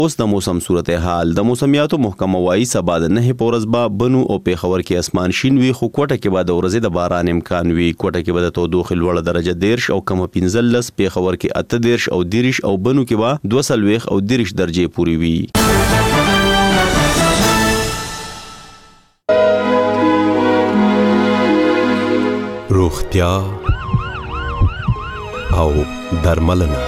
اوس د موسم صورتحال. د موسمیاتو محکمه وایي سبا د 9 په ورځ به بنو او پیښور کې اسمان شین وي، خو کوټه کې به د ورځې د باران امکان وي. کوټه کې به د تودوخې لوړه درجه 13 او کمه 15، پیښور کې 38 او 30 او بنو کې به 42 او 30 درجې پورې وي. روغتیا او درملنه.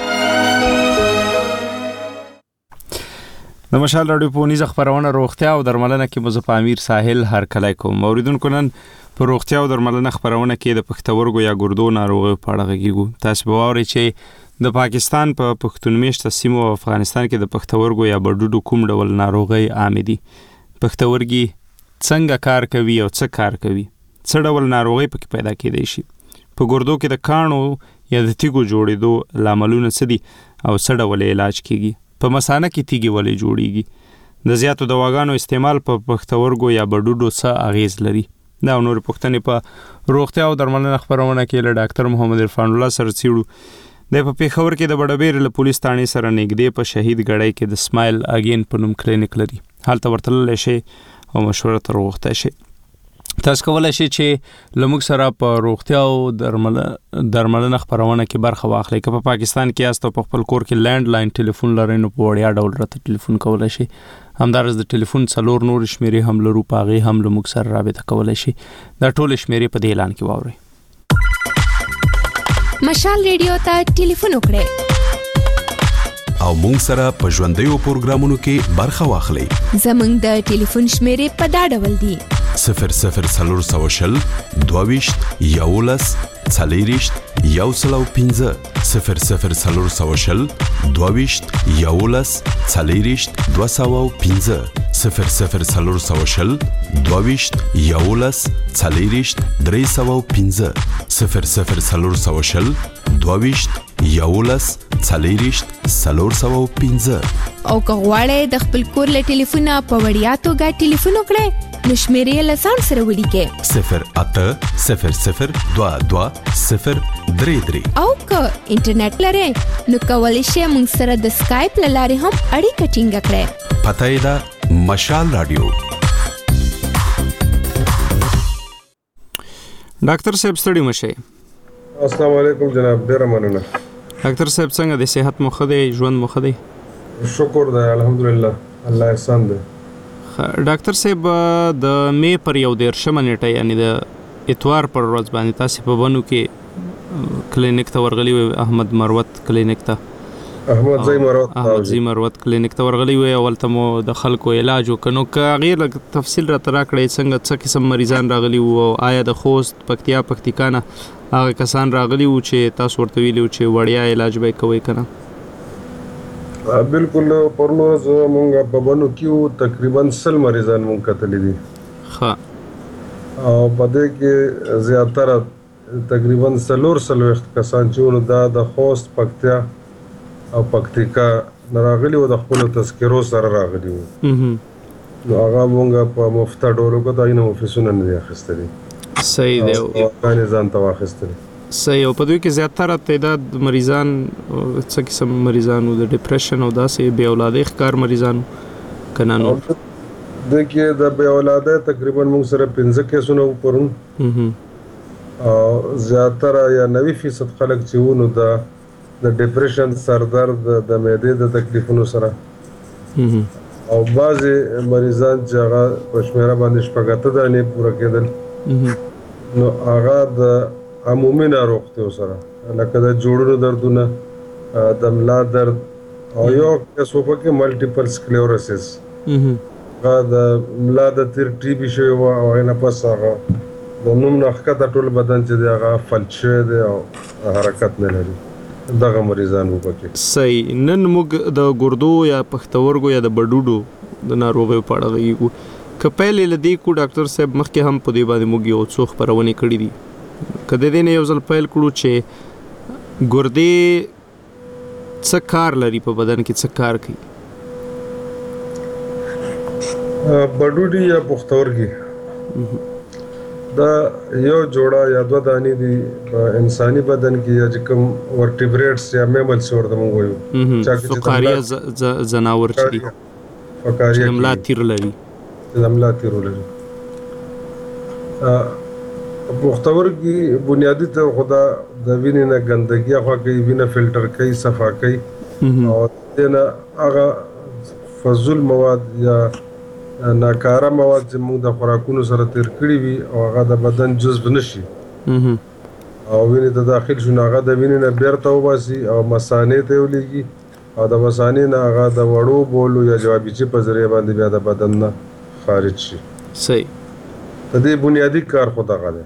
د مشال راډیو په نيزه خبرونه روغتیا او درملنه کې مزه امیر ساحل هر کله کوم اوریدونکو نن په روغتیا او درملنه خبرونه کې د پښتورګو یا ګردو ناروغي په اړه غږیږو. تاسو به واورئ چې د پاکستان په پښتون میشته سیمو او افغانستان کې د پښتورګو یا بډوډو کوم ډول ناروغي عام دي، پښتورګي څنګه کار کوي او څه کار کوي، څه ډول ناروغي پکې پیدا کېدای شي، په ګردو کې د کانو یا د تیګو جوړېدو لاملونه څه دي او څه ډول علاج کیږي، په مثانه کې تیږي ولې جوړیږي، د زیاتو دواګانو استعمال په پښتورګو یا بډوډو څه اغیز لري. دا نور پوښتنې په روغتیا او درملنه خبرونه کې له ډاکټر محمد عرفان الله سره څیړو. د په پیښور کې د بډبیر له پولیس ثانې سره نږدې په شهید ګړی کې د سمایل اگین په نوم کلینیک لري. هلته ورتللی شي او مشوره تر وغوښتی شي. تاسو کولای شئ چې له موږ سره په روغتیا او درملنه خبرونه کې برخه واخلئ. که په پاکستان کې یاست او په خپل کور کې لینډ لاین ټلیفون لرئ نو په وړیا ډول راته ټلیفون کولی شئ. همدارس د ټلیفون 4 نور شمیرې هم لرو، په هغې هم له موږ سره رابطه کولی شئ. دا ټول شمیرې په دې اعلان کې واورئ. مشال ریډیو ته ټلیفون وکړئ او موږ سره په ژوندیو پروګرامونو کې برخه واخلئ. زموږ د ټلیفون شمیرې په دا ډول دي: 0040 22 11 40 105 0040 22 11 40 205 0040 22 11 40 305 0040 22 11 40 305. او که غواړئ د خپل کور له ټلیفونه په وړیا توګه ټلیفون وکړئ نو شمیرې له ځان سره ولیکئ 0800 22 033. او که انټرنیټ لرئ نو کولی شئ موږ سره د سکایپ له لارې هم اړیکه ټینګه کړئ. پته یې ده مشال راډیو. ډاکټر صاحب ستړي مشئ. السلام علیکم جناب، ډیره مننه. ډاکټر صاحب څنګه د صحت مو ښه دی، ژوند مو ښه دی؟ شکر دی الحمدلله، الله احسان دی. ډاکټر صاحب د می پر 11 نیټه یعنی د اتوار پر ورځ باندې تاسو په بنو کې کلینیک ته ورغلی وي، احمد مروت کلینیک ته، احمد زی مروت کلینیک ته ورغلی وي. اول ته مو د خلکو علاج وکړو، که غیر تفصیل را ترا کړی څنګه څه قسم مریضان راغلی وو، آیا د خوست پکتیکا نه هغه کسان راغلی وو چې تاسو ورته ویلو چې وړیا علاج به کوي کنه؟ بالکل پرلو مونږ په بنو کې تقریبا 100 مریضان مونږ کتلی دي. او په دې کې زیاتره تقریبا 400 کسان چې دا د خوست پکتیا او پکتیکا راغلي وو، د خپل تذکرو سره راغلي وو. نو هغه مونږ په مفته ډول کو دا نه افیسونه نه اخیستلي. صحیح دی. او باندې ځان ته واخیستلي. صحیح. او په دوی کې زیاتره تعداد مریضان څه قسم مریضانو د ډیپریشن او داسې بې اولادۍ ښکار مریضانو کنه نو؟ د کې د بې اولادۍ تقریبا موږ سره 15 کیسونه وپرون. او زیاتره یا 90% خلک چې وو نو د ډیپریشن، سردرد، د معدې د تکلیفونو سره، او بعضې مریضان چې هغه په شمیره باندې 8 دانې پوره کېدل نو هغه د عمومي ناروغتیو سره لکه د جوړونو دردونه، د ملا درد، او یو کس وپکې ملټیپل سکلیروسس، هغه د ملا د تیر ټي بي شوی وه او هغې نه پس هغه د نوم نه ښکته ټول بدن چې دی هغه فلج شوی دی او حرکت نه لري. دغه مریضان وپکې. صحیح. نن موږ د ګردو یا پښتورګو یا د بډوډو د ناروغیو په اړه غږیږو. که پیلې له دې کو ډاکټر صاحب مخکې هم په دې باندې موږ یو څو خپرونې کړي دي، که د دې نه یو ځل پیل کړو چې ګردې څه کار لري په بدن کې، څه کار کوي؟ بډوډي یا پښتورګي دا یو جوړه یا دوه دانې دي په انساني بدن کې یا چې کوم ورټیبریټس یا میملز ورته موږ وایو فقاریه زناور چې دي فقاریه د ملا تیر لري پښتورګي بنیادی ته خدا د وینې نه ګندګي خوا کوي، وینه فلټر کوي، صفا کوي او دنه هغه فضل مواد یا ناکاره مواد چې موږ د خوراکونو سره تیر کړی وي او هغه د بدن جذب نشي او وینې ته داخل شو، هغه د وینې نه بیرته وباسي او مثانې ته ولېږي او د مثانې نه هغه د وړو بولو یا جوابیچې په ذریعه باندې بیا د بدن نه خارج شي. صحیح. د دې بنیادی کار خو دغه دی.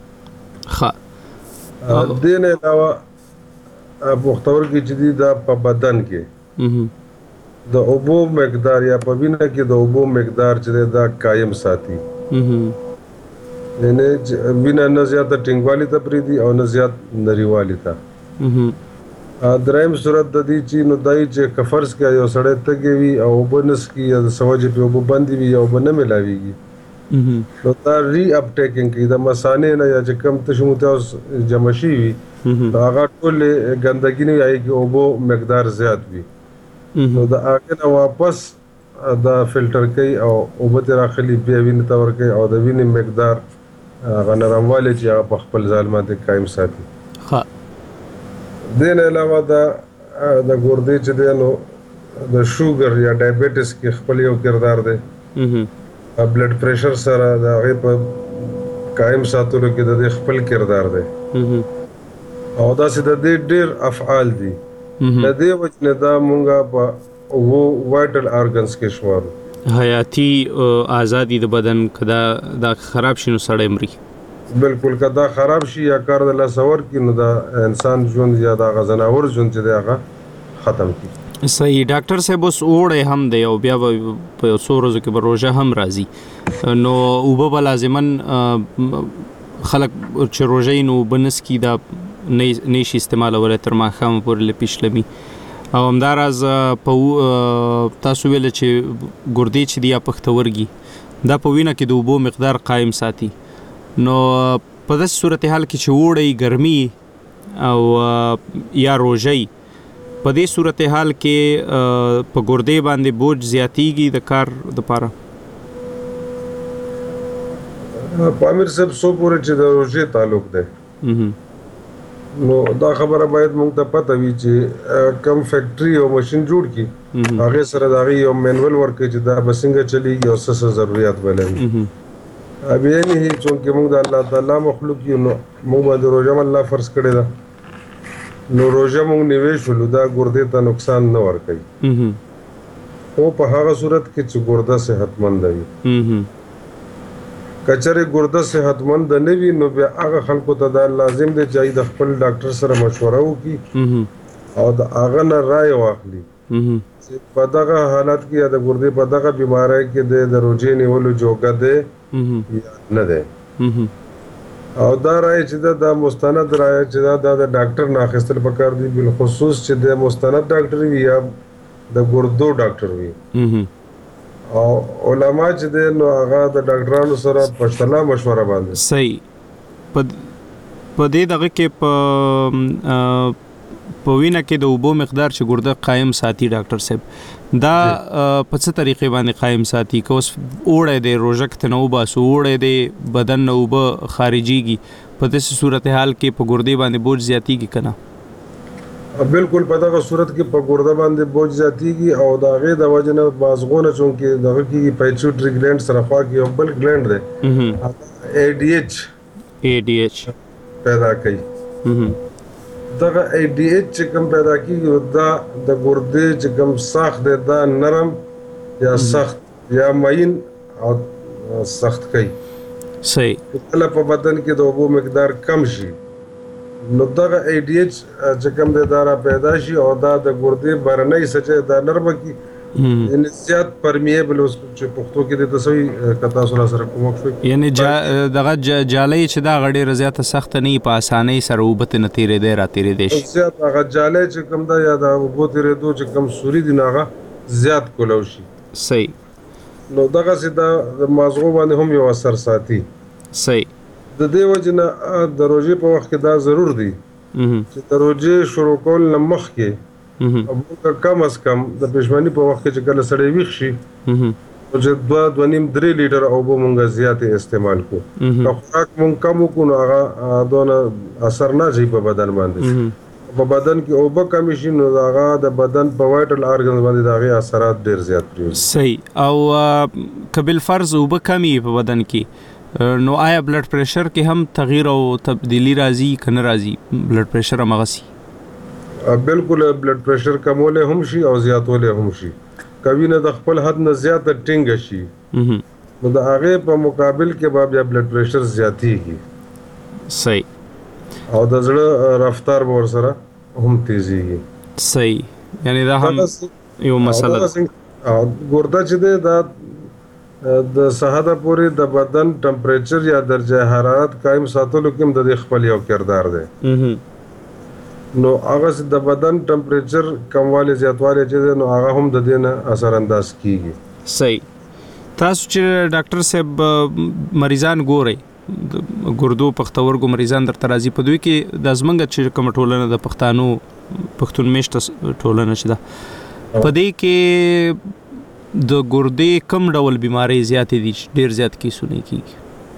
دې نه علاوه پښتورګي چې دي دا په بدن کې د اوبو مقدار یا په وینه کې د اوبو مقدار چې دا قائم ساتي. یعنی وینه نه زیاته ټینګوالي ته پریدي او نه زیات نریوالي ته. دریم صورت د دې چې نو دای چې کفرس کې یو سړی تګي وي او بنس کې یا سوجي په وبو باندې وي او بنه ملاويږي نو دا ری اپټیکینګ کې د مثانې نه یا چې کم تشموته اوس جمع شي وي هغه ټول ګندګي نه یي کې اوبو مقدار زیات وي نو دا هغه نه واپس دا فلټر کوي او اوبه تر اخلي بیا وینې تور کوي او د وینې مقدار غنرمواله چې په خپل ځال باندې قائم ساتي. ها دین علاوه دا د ګردې چې دی نو د شوګر یا ډایبټیس کې خپل یو کردار دی. بلډ پریشر سره د هغه په قائم ساتلو کې د خپل کردار دی او دا چې د دې ډېر افعال دي. د دې وجه دا مونږه په وو وایټل ارګنز کې شوارو حیاتي ازادي د بدن کدا دا خراب شنو سړی مري. بالکل کدا خراب شي یا کار د لاسور کې نو دا انسان ژوند یا دا غزناور ژوند چې دی هغه ختم کی. صحیح. ډاکټر صاحب اوس اوړې هم دی او بیا په څو ورځو کې به روژه هم راځي نو اوبه به لازماً خلک چې روژه نو بنس کی دا نشي استعمالولی تر ماښام پورې لپیش لمي او همداراز په تاسو ویل چې ګردې چې دی یا پښتورګي دا په وینه کې د اوبو مقدار قائم ساتي نو په داسې صورتحال کې چې اوړی ګرمي او یا روژې په دې صورتحال کې په ګردې باندې بوج زیاتیږي د کار د پاره. پامیر صاحب سو پورې چې د روژې تعلق دی نو دا خبره باید موږ ته پته وي چې کم فیکټري او ماشين جوړ کی هغه سره دا یو مینوال ورک چې دا بسنګ چلیږي او څه ضرورت ولري. ابي نه هي چې موږ د الله تعالی مخلوق یو نو موږ باندې روزه الله فرض کړی دا نو روزه موږ نیوي شو دا ګردې ته نقصان نه ور کوي او په هغه صورت کې چې ګرده صحتمند وي. کچره ګرده صحتمند نه وي نو بیا هغه خلکو ته دا لازم دی چې د خپل ډاکټر سره مشوره وکړي او د هغه نه رائے واخلي چې په دغه حالت کې یا د ګردې په دغه بیماری کې د روزې نیولو جوګه دی یا نه دی او دا رائے چې دا مستند رائے چې دا د ډاکټر نه اخیستل پکار دی بل خصوص چې د مستند ډاکټر وي یا د ګردو ډاکټر وي او علما چې د نو هغه د ډاکټرانو سره په شلا مشوره باندې. صحیح. په دې دغه کې په وینه کې د اوبو مقدار چې ګرده قائم ساتي ډاکټر صاحب دا په څه طریقې باندې قائم ساتي که اوس اوړی دی روژه کې نه وباسو اوړی دی بدن نه اوبه خارجيږي په داسې صورتحال کې په ګردې باندې بوج زیاتیږي که نه؟ بالکل په دغه صورت کې په ګرده باندې بوج زیاتیږي او د هغې د وجې نه بازغونه چونکې دغه کېږي پیچوټري ګلینډ سره خوا کې یو بل ګلینډ دی ADH پیدا کوي. دغه ADH چې کوم پیدا کېږي دا د ګردې چې کوم ساخت دی دا نرم یا سخت یا مین او سخت کوي. صحیح. کله په بدن کې د اوبو مقدار کم شي نو دغه ADH چې کوم د دارا پیدا شي او دا د ګردې برنۍ سچې دا نرم کی ان زیات پرمیبل اوس چې پښتو کې د تسوي کتا سره کوم شو یعنی دغه جالۍ چې دا غړي زیاته سخت نه په اسانۍ سره وبته نه تیرې دی را تیرې دی زیات هغه جالۍ چې کوم دا یا دا وبته تیرې چې کوم سوري دی ناغه زیات کولو شي. صحیح. نو دغه سي دا مازغو باندې هم یو اثر ساتي. صحیح. د دې وجه نه د روژې په وخت کې دا ضرور دی چې د روژې شروع کول نه مخکې موږ کم از کم د پېشمني په وخت کې چې کله سړی ویښ شي چې 2.5-3 لیټر اوبه مونږ زیاتې استعمال کو که خوراک مونږ کم وکړو نو هغه دونه اثر نه کوي په بدن باندې په بدن کې اوبه کمی شي نو هغه د بدن په وایټل ارګنز باندې د هغې اثرات ډېر زیات پرېږدي. صحیح. او که بالفرض اوبه کمی په بدن کې نو آیا بلډ پریشر کې هم تغییر او تبدیلی راځي که نه راځي؟ بلډ پریشر همغسي؟ بالکل بلډ پریشر کمولی هم شي او زیاتولی هم شي. که وینه د خپل حد نه زیاته ټینګه شي نو د هغې په مقابل کې به بیا بلډ پریشر زیاتېږي. صحیح. او د زړه رفتار به ورسره هم تیزیږي. صحیح. یعنی دا هم یو مسله ده. ګرده چې دی دا د سهده پورې د بدن ټمپریچر یا درجه حرارت قایم ساتلو کې هم د دې خپل یو کردار دی. نو هغه د بدن ټمپریچر کموالی زیاتوالی چې دی نو هغه هم د دې نه اثر انداز کیږي. صحیح. تاسو چې ډاکټر صاحب مریضان ګورئ د ګردو پښتورګو مریضان درته راځي په دوی کې د زمونږ چې کومه ټولنه د پښتون میشته ټولنه چې ده په دې کې د ګردې کوم ډول بیماری زیاتې دي چې ډېر زیات کیسونه کیږي؟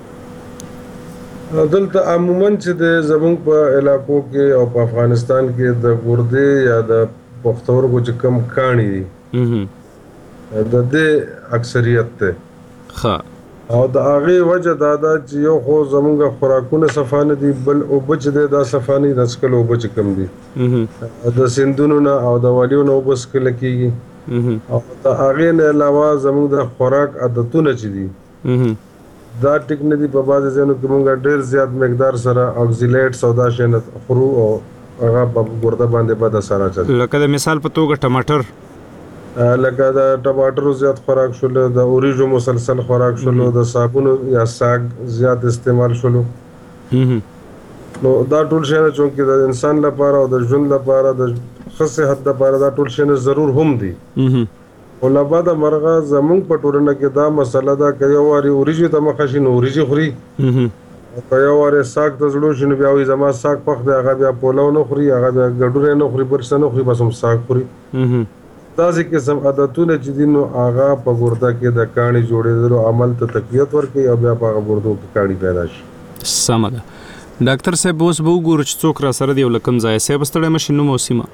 دلته عموما چې د زمونږ په علاقو کې او په افغانستان کې د ګردې یا د پښتورګو چې کم کاڼي دي د دې اکثریت ده. ښه. او د هغې وجه دا ده چې یو خو زمونږ خوراکونه صفا نه دي بل اوبه چې دی دا صفا نه دي. د څښلو اوبه چې کم دي د سیندونو نه او د ولیو نه اوبه څښله کېږي او د هغې نه علاوه زمونږ د خوراک عادتونه چې دي دا ټیک نه دي. په بعضې ځایونو کې مونږ ډېر زیات مقدار سره اکزیلیټس او دا شیان خورو او هغه په ګرده باندې بد اثر اچوي. لکه د مثال په توګه ټماټر، لکه د ټماټرو زیات خوراک شولو، د اوریجو مسلسل خوراک شولو، د صابونو یا ساګ زیات استعمال شولو. نو دا ټول شیان چونکې د انسان لپاره او د ژوند لپاره د ښه صحت لپاره دا ټول شیان ضرور هم دي. خو له بده مرغه زمونږ په ټولنه کې دا مسله ده که یو وارې اوریجو ته مخه شي نو اوریجې خوري او که یو وارې ساګ ته زړو شي نو بیا وایي زما ساګ پخ دی، هغه بیا پولو نه خوري، هغه بیا ګډونه نه خوري، بل څه نه خوري، بس هم ساګ خوري. داسې قسم عادتونه چې دي نو هغه په ګرده کې د کاڼي جوړېدلو عمل ته تقویت ورکوي او بیا په هغه ګردو کې کاڼي پیدا شي. سمه ده. ډاکټر صاحب اوس به وګورو چې څوک را سره دی او له کوم ځایه. صاحب ستړی مشي، نوم او سیمه.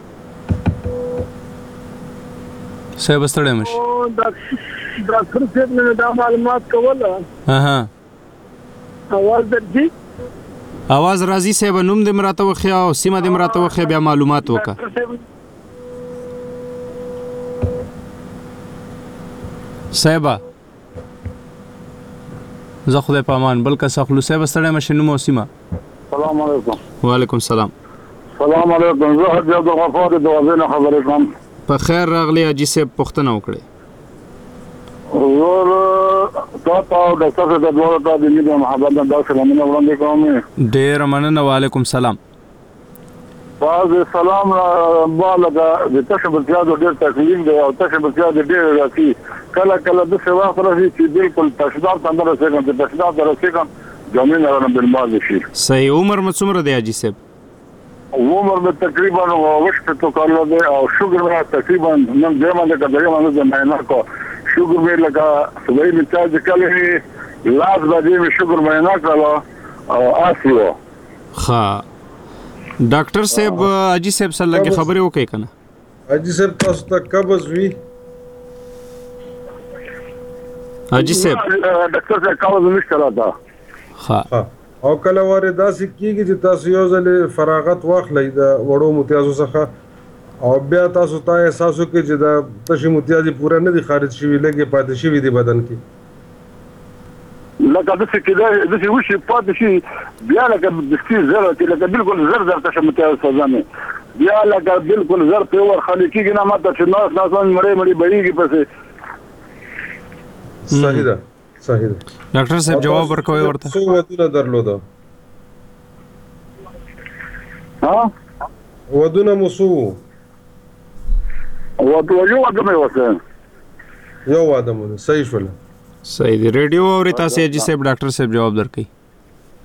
صاحب ستړی مشي. ډاکټر صاحب نه دا معلومات کوله. اواز درځي؟ اواز راځي صاحب. نوم دې مراته وښیه او سیمه دې مراته وښیه، بیا معلومات وکړه. صاحبه زه خدای په امان. بل کس اخلو. صاحب ستړی مشي، نوم او سیمه. سلام علیکم. وعلیکم سلام. سلام علیکم. زه حاجي عبدالغفار د وزیر خبرې کوم. په خیر راغلی حاجي صاحب. پوښتنه وکړئ. تا او ډاکټر صاحب د دوه ته د مینې محبت د داسې لمنه وړاندې کوم. ډېره مننه. وعلیکم سلام. باز سلام بالغه د تشبثیات ډېر تکلیف دی او تشبثیات ډېر راځي. کله کله د سوا خلاصي چې بالکل تشداد اندر رسېږي چې تشداد رسېږي جامین نه بالمال شي. صحیح. عمر مې څومره دی حاجي صاحب؟ عمر مې تقریبا وشته تو کال دی او شوګر مې تقریبا نن دې باندې کډه باندې نه کو شوګر مې لکه سوي مې چارج کړی لاس باندې مې شوګر مې نه کړو او آسیو. ها ډاکټر صاحب حاجي صاحب سره لږه خبرې وکړئ کنه. حاجي صاحب تاسو ته قبض وی؟ حاجي صاحب ډاکټر صاحب قبض نشته راته. ها او کله واره داسې کیږي چې تاسو یو ځل فراغت واخلئ د وړو متیازو څخه او بیا تاسو ته احساس وکړي چې د تشې متیازې پوره نه دي خارج شوي، لږې پاتې شوي دي بدن کې. لکه داسې کېدای داسې وشي پاتې شي بیا لکه دستي زر چې لکه بالکل زر تشه متیاز سوځانې بیا لکه بالکل زر په ورخلي کېږي نه ماته چې ناس مړې بهېږي پسې. صحیح ده. صحیح ده. ډاکټر صاحب جواب ورکوي ورته. څو ودونه درلوده؟ ودونه مو څو وو؟ یو واده مې وکړ. یو واده مو. صحیح شوله. صحیح دی. ریډیو اوري تاسو حاجي صاحب ډاکټر صاحب جواب درکړي.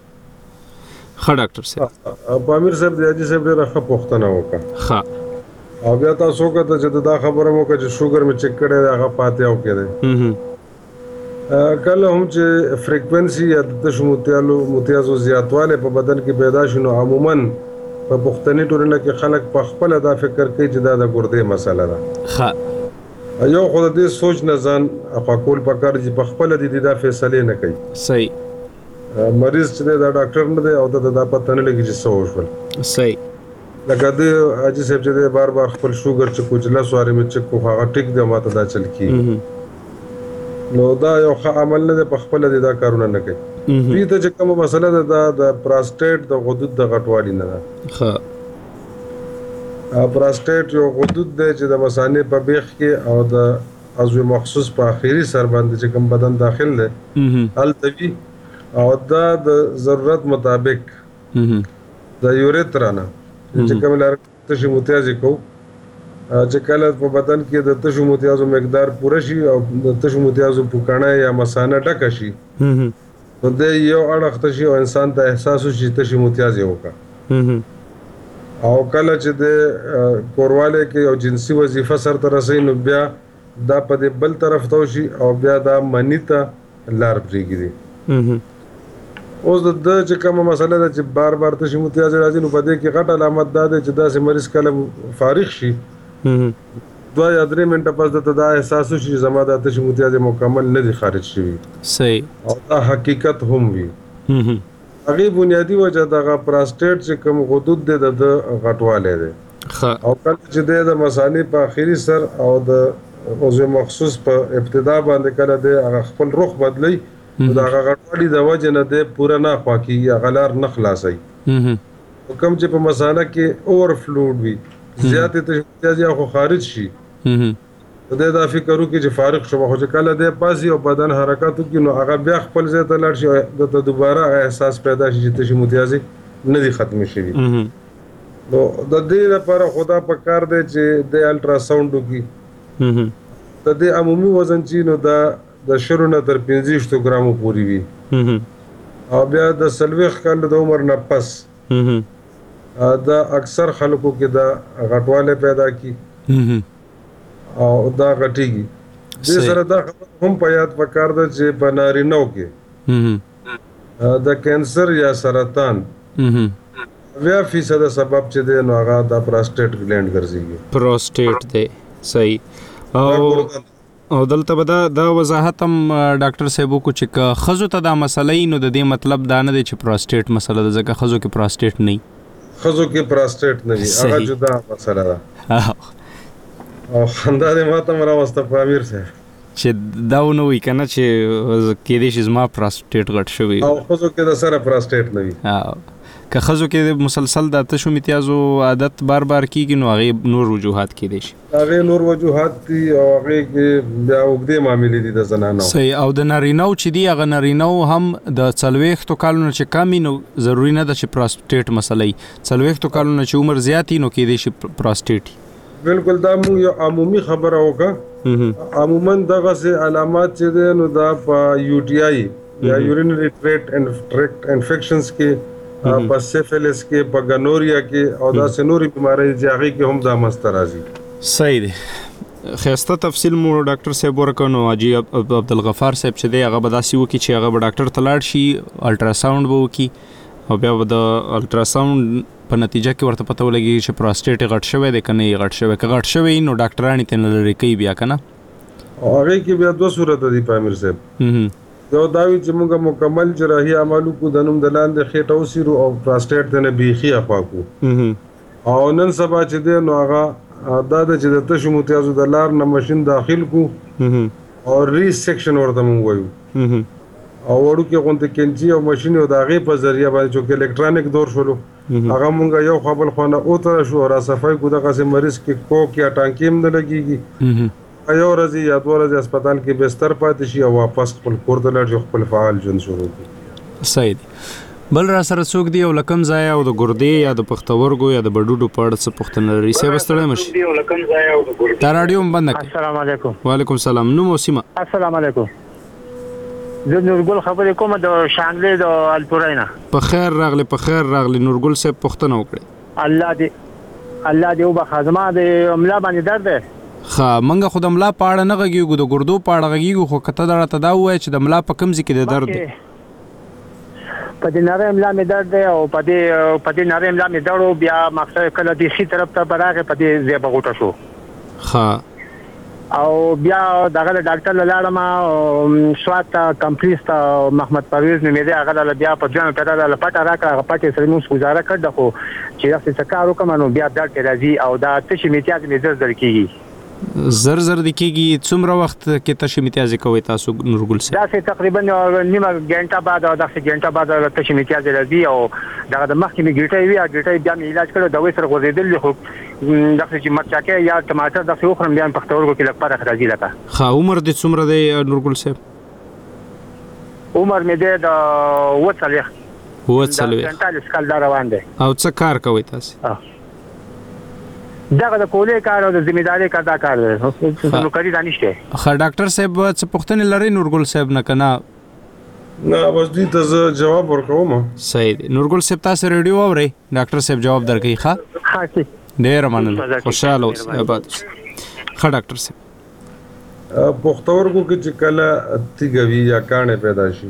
ښه ډاکټر صاحب پامیر صاحب د حاجي صاحب ډېره ښه پوښتنه وکړه. ښه او بیا تاسو وکړه چې دا خبره مو وکړه چې شوګر مې چک کړی دی هغه پاتې او کېدی. کله هم چې فریکوینسي یا د تشو متیازو زیاتوالی په بدن کې پیدا شي نو عموما په پښتني ټولنه کې خلک په خپله دا فکر کوي چې دا د ګردې مسله ده. یو خو د دې سوچ نه ځان عفا کول پکار چې په خپله دي دا فیصلې نه کوي. صحیح. مریض چې دی دا ډاکټر نه دی او ته دا پته نه لګي چې څه وشول. صحیح. لکه د حاجي صاحب چې دی بار بار خپل شوګر چک کوي چې 10 وارې مې چک کو هغه ټیک دی ماته دا چل کېږي. نو دا یو ښه عمل نه دی په خپله دی دا کارونه نه کوي. دوی ته چې کومه مسله ده دا د پراسټیټ د غدود د غټوالي نه ده. پراسټیټ یو غدود دی چې د مثانې په بیخ کې او د عضو مخصوص په آخري سر باندې چې کوم بدن داخل دی هلته وي او دا د ضرورت مطابق د یوریترا نه چې کوم لار تشو متیازې کوو چې کله په بدن کې د تشو متیازو مقدار پوره شي او د تشو متیازو پوکاڼه یا مثانه ډکه شي نو د یو اړخ ته شي او انسان ته احساس وشي تشو متیازې وکړه. او کله چې د کورواله کې او جنسي وظیفه سرته رسي نو بیا دا په دې بل طرف ته شي او بیا دا منی ته لار پرېږدي. اوس د چې کومه مسله ده چې بار بار تشو متیازې راځي نو په دې کې غټ علامت دا ده چې داسې مریض کله فارغ شي 2 یا 3 منټه پس د دا احساس شي زما د تشو متیازې مکمل نه دي خارج شوي. صحیح. او دا حقیقت هم وي. هغه بنیادی وجه دغه پراسټیټ چې کوم غدود دی د غټوالی دی او کله چې د مثانې په آخري سر او د عضو مخصوص په ابتدا باندې کله دی هغه خپل رخ بدلی د هغه غټوالي د وجه نه دی پوره نه خوا کېږي هغه لار نه خلاصوي. کوم چې په مثانه کې اوور فلوډ وي زیاتې تشو متیازې خو خارج شي د دا فکر وکړي چې فارغ شوم خو چې کله دی پاسي او بدن حرکت وکړي نو هغه بیا خپل ځای ته لاړ شي د دوباره احساس پیدا شي چې تشو متیازې نه دي ختمې شوي. نو د دې لپاره خدا په کار دی چې د الټراساونډ وکړي. د دې عمومي وزن چې نو دا د 0 نه تر 25 ګرامو پورې وي او بیا د 40 کال د عمر نه پس دا اکثر خلکو کې دا غټواله پیدا کی او دا غټیږي. دې سره دا هم په یاد پکار ده چې په نارینو کې د کینسر یا سرطان 90% سبب چې دی نو هغه د پراسټیټ ګلینډ ګرځي. پروسټیټ دی. صحیح. او دلته به دا وضاحت هم ډاکټر صاحب کو چې خزو ته دا مسلې نو د دې مطلب دا نه دی چې پروسټیټ مسله ده ځکه خزو کې پروسټیټ نه خزو کې پراسټیټ نه وي هغه جدا مسله ده. او خندا دې ماته راوسته په امیر صاحب چې دا ونه وي کنه چې کې دې شي زما پراسټیټ غټ شوی او خزو کې د سره پراسټیټ نه وي. که خزو کې مسلسل د تشو متیازو عادت بار بار کیږي نو هغه نور وجوهات کې دي شي. هغه نور وجوهات دي او هغه کې بیا وګړي معاملې دي د زنانو. صحیح. او د نارینو چې دی هغه نارینو هم د 40 کالونو چې کمی نو ضروری نه ده چې پراسټیټ مسلې 40 کالونو چې عمر زیاتی نو کې دي شي پراسټیټ. بالکل دا مو یو عمومي خبره وکړه. عموما دغه سه علامات چې دي نو دا په یو ټي آی یا یورینری ټریکټ انفیکشنز کې په سیفیلس کې په ګنوریا کې او دا سنوري بیماری ځاغي کې هم دا مسترازي. صحیح دی. خسته تفصیل مو ډاکټر صاحب ورکونو اجي عبدالغفار صاحب چې دی هغه بداسي وکي چې هغه ډاکټر تلاړ شي الټراساوند وو کی او بیا د الټراساوند په نتیجه کې ورته پته ولګي چې پراسټیټ غټ شوی دی کنه یې غټ شوی که غټ شوی نو ډاکټرانی تنه لري کوي بیا کنه هغه کې بیا 2 صورت دي پامیر صاحب. یو داوی چې موږ مکمل جراحي عملو کو د نوم د لاندې خېټه وسیرو او پراسټیټ ته نه بیخي افاکو او نن سبا چې دی نو هغه دا د چې د تشو متیازو د لار نه ماشين داخل کو او ریسیکشن ورته مونږ وایو او وړو کې غونډه کینچي او ماشين او داغه په ذریعہ باندې چې الکترونیک دور شولو هغه مونږ یو خپل خونه او تر شو را صفای کو دغه سه مریض کې کوک یا ټانکیم نه لګيږي یو ورځ یا 2 ورځې هسپتال کې بستر پاتې شي او واپس خپل کور ته لاړ شي خپل فعال ژوند شروع کړي. صحیح دی. بل را سره څوک دی او لکم ځای او د ګردې یا د پښتورګو یا د بډوډو په اړه څه پوښتنه لري سه وستړی مشي تا رادیو بند کړئ. السلام علیکم. وعلیکم السلام. نو موسیما. السلام علیکم. زه نورګل خبرې کوم د شانګلې د الپورینا. په خیر راغلی نورګل صاحب پوښتنه وکړه. الله دې وبخښه زما د املا باندې درد دی. ښه منګه خو د ملا په اړه نه غږیږو د ګردو په اړه غږیږو خو کته درته دا ووایه چې د ملا په کوم ځای کې د درد دی. په دې نری ملا مې درد دی او په دې نری ملا مې درد او بیا مقصد کله دې ښي طرف ته براغه په دې ځای په غوټه شو. ښه او بیا دغه ډاکټر لاړم سوات کمپلیس ته محمد پرویز مې دې هغه بیا په ځان ته د پټه راکړه پټه سره موږ گزاره کړ خو چې تاسو څه کار وکم نو بیا درد راځي او دا تشې میتیاز مې زر کیږي. زر د کېږي. څومره وخت کې تشې میتیازې کوئ تاسو نورګل صاحب؟ داسې تقریبا نیمه ګنټه بعد او داسې ګنټه بعد تشې میتیازې راځي او دغه د مخکې مې ګیټۍ وي ګیټۍ بیا مې علاج کړو دوايي سره غوړېدل خو داسې چې مرچاکه یا ټماټر داسې وخورم بیا پښتورګو کې لږ فرق راځي لکه. ښه عمر دې څومره دی نورګل صاحب؟ عمر مې دی د 45 کال دا روان دی. او څه کار کوئ تاسو؟ دغه د کولې کار او د ذمہداري کار دا کار دی نو کړی دا نشته. ښه ډاکټر صاحب څه پوښتنې لري نورګل صاحب نه کنه؟ نه بس دې ته جواب ورکوم. صحیح دی نورګل صاحب تاسو ریډیو اورئ ډاکټر صاحب جواب درکړي. ښه ډېر مننه خوشاله اوسئ آباد اوسئ. ښه ډاکټر صاحب پښتورګو کې چې کله تیږوي یا کانه پیدا شي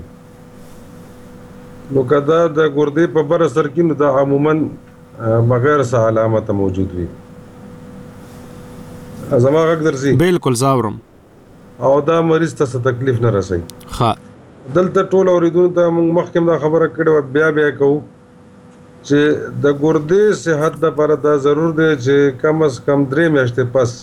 نو کدا د ګردې په بر اثر کې نو دا عموما بغیر څه علامت موجود وي. زما غږ درځي؟ بالکل زاورم. او دا مریض ته تکلیف نه رسي. ښه دلته ټول اوریدونکو ته موږ مخکې دا خبره کړې بیا کوو چې د ګردې صحت لپاره دا ضرور دی چې کم از کم 3 میاشتې پس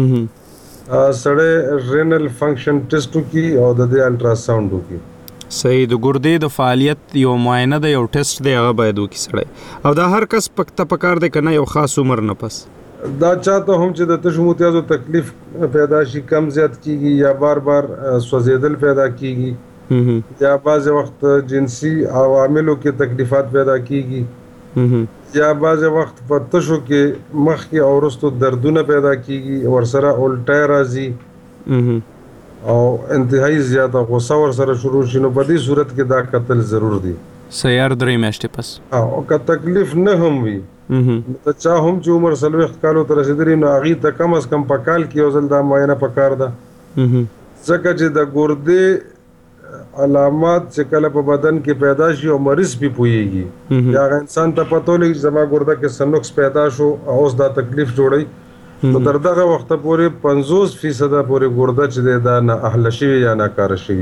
سړی رینل فنکشن ټیسټ وکړي او د دې الټراساوند وکړي. صحیح د ګردې د فعالیت یو معاینه د یو ټیسټ دی هغه باید وکړي سړی او دا هر کس پکار دی کنه یو خاص عمر نه پس. دا چاته هم چې د تشو متیازو تکلیف پیدا شي کم زیات کیږي یا بار سوځیدل پیدا کیږي یا بعض وخت جنسي عواملو کې تکلیفات پیدا کیږي یا بعض وخت په تشو کې مخ کې او وروسته دردونه پیدا کیږي ورسره الټا راځي او انتهایی زیاته غوسه ورسره شروع شي نو په دې صورت کې دا قتل ضرور دی. سیار 3 میاشتې پس او که تکلیف نه هم وي ته چا هم چې عمر 40 کالو ته رسیدلی نو هغه ته کم از کم په کال کې یو ځل دا معاینه پکار ده ځکه چې د ګردې علامات چې کله په بدن کې پیدا شي او مریض به پويږي یا انسان ته پته لګي چې زما ګرده کې سنوکس پیدا شو او اوس دا تکلیف جوړي نو تر دغه وخت پورې 50% پورې ګرده چې دا نه اهل شي یا نه کار شي.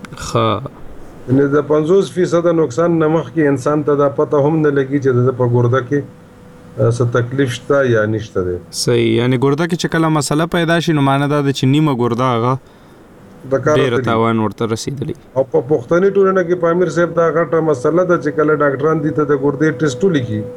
ښه نه د 50% نقصان نمخ کې انسان ته دا پته هم نه لګي چې د په ګرده کې څه تکلیف شته یا نشته دی. صحیح یعنی ګرده کې چې کله مسله پیدا شي نو معنی دا د چې نیمه ګرده هغه د کار ډېر تاوان ورته رسیدلی او په پښتني ټولنه کې پامیر صاحب دا غټه مسله ده چې کله ډاکټران دي ته د ګردې ټیسټ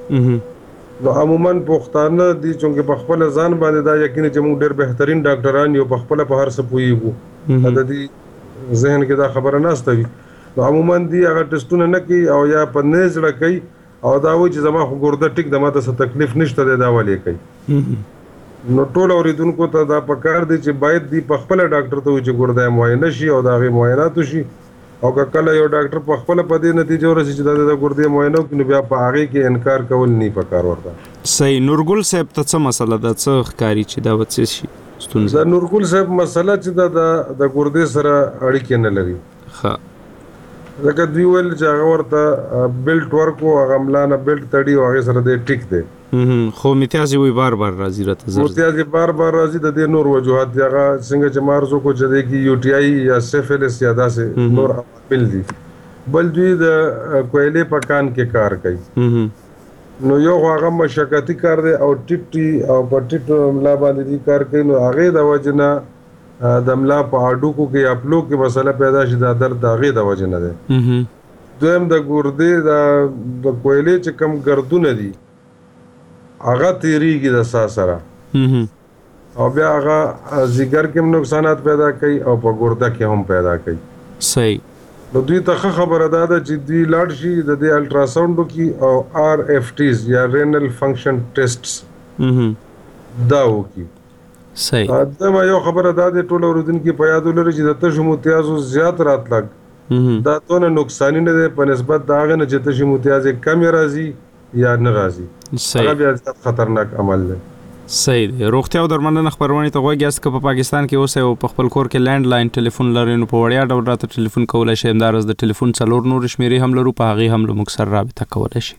لیکي نو عموما پښتانه دي چې په خپل ځان باندې دا یقین چې موږ ډېر بهترین ډاکټران یو په خپل په هر څه پوهیږو د دې ذهن کې دا خبره نه استوي نو عموما دي هغه ټیسټونه نه کوي او یا په نزړه کوي او دا وایي چې زما خو ګرده ټیک د ماته څه تکلیف نشته دی دا ولې کوي نو ټول اوریدونکو ته دا پکار دی چې باید دی په خپل ډاکټر ته چې ګرده معاینه شي او دا غي معاینات شي او کله یو ډاکټر په خپل په دې نتیجه ورسي چې د ګردې معاینه کوي بیا په هغه کې انکار کول نه پکار ورته. صحیح نورګل صاحب ته څه مسله ده څه ښکاری چې دا وڅ شي ستونزه؟ دا نورګل صاحب مسله چې د ګردې سره اړیکه نه لري. ښه لکه دوی ویل چې هغه ورته بیلټ ورکو هغه ملانه بیلټ تړي او هغه سره دې ټیک دی خو میتیازي وی بار راځي راته زر میتیازي بار راځي د دې نور وجوهات دی هغه څنګه چې مارزو کو چې دی کی یو ټي آی یا سیفلس یا داسې نور عوامل دي بل دوی د کویلې په کان کې کار کوي نو یو هغه مشقتي کار دی او ټیټي او په ټیټ ملا باندې دي کار کوي نو هغه د وجنه د ملا په اډوکو کې خپلو کې مسله پیدا شي دا درد داغه د وجه نه ده. دویم د ګردې د کویلې چې کم ګردونه دي هغه تیریږي د ساسره او بیا هغه زیګر کې نقصانات پیدا کوي او په ګرده کې هم پیدا کوي. صحیح نو دوی ته خبره ده چې دوی لاړ شي د دې الټراساوند کې او آر اف ټیز یا رینل فنکشن ټیسټس دا وکي. صحیح دا ما یو خبره ده ټول اوریدونکو په یاد ولري چې د تشو متیازو زیات راتلګ دا تونه نقصان نه ده په نسبت دا غنه چې تشي متیاز کم راځي یا نه راځي هغه بیا خطرناک عمل ده. صحیح دی. روغتیا او درملنه خبرونه ته وګورئ چې په پاکستان کې اوسه او په خپل کور کې لینډ لاین ټلیفون لري نو په وړیا ډول راته ټلیفون کولای شي همدارس د ټلیفون څلور نور شمیرې هم لرو په هغه هم له مکسر رابطه کولای شي.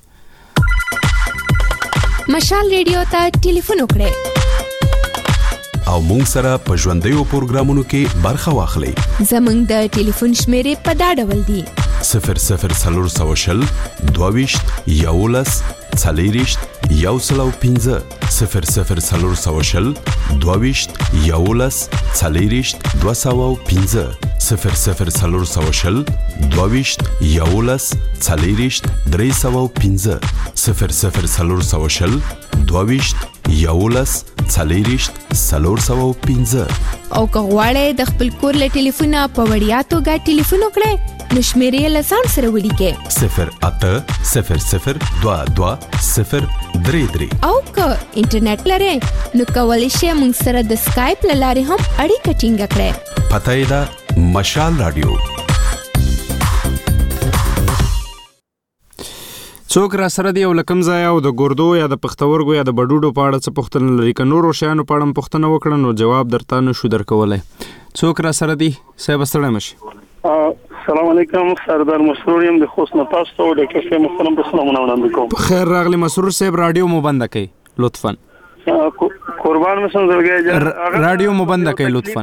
مشال ریډیو ته ټلیفون وکړئ او مونږ سره په ژوندیو پروګرامونو کې برخه واخلئ. زموږ د ټلیفون شمیرې په دا ډول دي 00420 22 11 40 115 00420 22 11 40 215 00420 22 11 40 315 00420 22 11 40 315 او که غواړئ د خپل کور له ټلیفونه په وړیا توګه ټلیفون وکړئ نو شمیرې له ځان سره ولیکئ 080022 او که انټرنیټ لرئ نو کولی شئ موږ سره د سکایپ له لارې هم اړیکه ټینګه کړئ. پته یې ده مشال رادیو. څوک را سره دی او لکم ځای او د ګردو یا د پښتورګو یا د بډوډو په اړه څه پوښتنه لري که نورو شیانو په اړه پوښتنه وکړه نو جواب درته نشو درکولی. څوک را سره دی صاحب ستړی مشي. السلام علیکم سردار مسرور یم د خوست نه تاسو ته ډاکټر صاحب محترم سلامونه وړاندې کوم. خیر راغلی مسرور صاحب رادیو مو بند کړئ لطفا. قربان مې څنګه رادیو مو بند کړئ لطفا.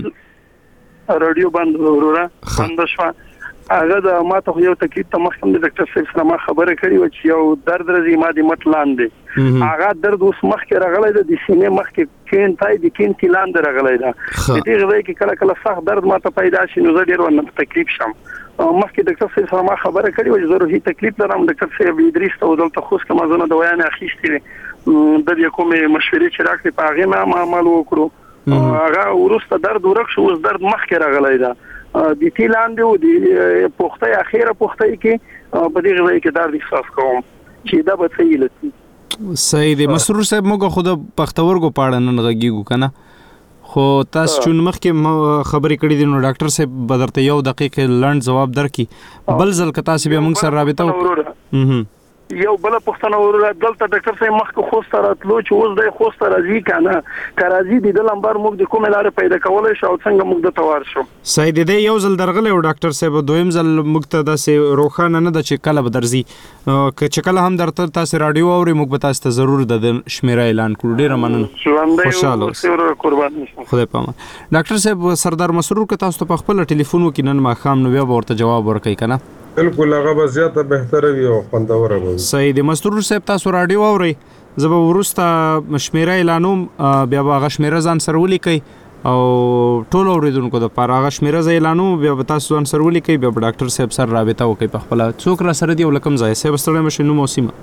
رادیو بند ورورا بند شو. هغه د ماته یو تکلیف ته مخکې د ډاکټر صاحب سره ما خبره کړې و چې یو درد راځي ما د مټ لاندې هغه درد اوس مخکې راغلی د سینې مخکې کین تای د کین لاندې راغلی دا د دې غوې کې کله کله سخت درد ماته پیدا شي نو زه ډیر ونه تکلیف شم. مخکې ډاکټر صاحب سره ما خبره کړې و چې ضروري تکلیف لرم ډاکټر صاحب ادریس ته ودلته خوست کوم زونه دوايانې اخیستې د دې کومې مشورې چې راکړې په هغه ما عمل وکړو هغه ورسته درد ورک شو اوس درد مخکې راغلی دا د تیلاندې او د پوښتې اخیره پوښتې کې په دې غوې کې درد احساس کوم چې دا به صحیح لته. صحیح دی مسرور صاحب موږ خود پښتورګو پاړه نن غږیږو کنه خو تاسو چون مخکې خبرې کړې دي نو ډاکټر صاحب بدرته یو دقیقه لنډ جواب درکې بل ځل که تاسو به موږ سره رابطه وکړو. یو بل پښتنه ورته دلته ډاکټر صاحب مخکې خوست راتلو چې اوس د خوست راځي کنه کراځي د لمبر موږ د کومه لارې پیدا کولای شو څنګه موږ د توار شو. صحیح دی یو ځل درغله ډاکټر صاحب دویم ځل موږ ته داسې روخانه نه د چې کله به درځي که چې کله هم درته تاسو رادیو اوري موږ به تاسو ته ضرور د شمیره اعلان کړو. ډیره مننه خوشاله قربان خدای پامه. ډاکټر صاحب سردار مسرور که تاسو ته خپل ټلیفون وکینن ما خام نو بیا ورته جواب ورکړئ کنه بالکل هغه به زیاته بهتره وي او خوندوره وي. صحیح دی مسرور صاحب تاسو رادیو اورئ زه به وروسته شمیره اعلانوم بیا به هغه شمیره ځان سره ولیکئ او ټول اوریدونکو د پاره هغه شمیره ځای اعلانوم بیا به تاسو ځان سره ولیکئ بیا به ډاکټر صاحب سره رابطه وکړئ په خپل. څوک را سره دی ولکم ځای صاحب ستړی مشي نو موسیمه.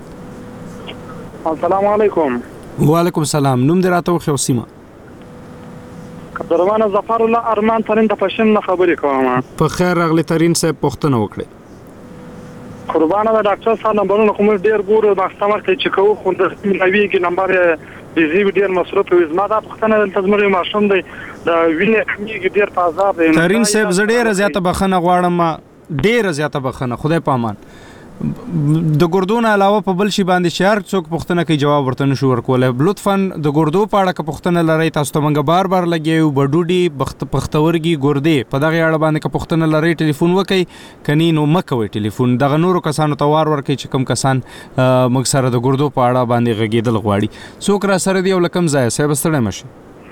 السلام علیکم. وعلیکم السلام. نوم دې راته وخی وسیمه. دروانه ظفر الله ارمان ترين د پښین خبرې کوم. په خیر راغلی ترين صاحب پوښتنه وکړئ. قربانه د ډاکټر صاحب نمبرونه کوم ډیر ګور د استعمال کوي چې کوو خو د نوی کې نمبر د زی ډیر مصرف وي زما دا پښتنه د تزمري ماشوم دی د وینې کمیږي ډیر په عذاب دی. ترين صاحب زړه زیاته بخنه غواړم ډیر زیاته بخنه خدای پامان د ګردون علاوه په بل شي باندې شهر څوک پښتنه کوي جواب ورته نشو ورکولای. لطفا د ګردو په اړه که پښتنه لري تاسو ته منګه بار لګیو بډوډي پښتورګي ګردې په دغه اړه باندې که پښتنه لري ټلیفون وکي کني نو مکوي ټلیفون دغه نورو کسانو ته وار ورکي چې کم کسان موږ سره د ګردو په اړه باندې غږیدل غواړي. څوک را سره دی ولکم ځای صاحب ستړی مشي.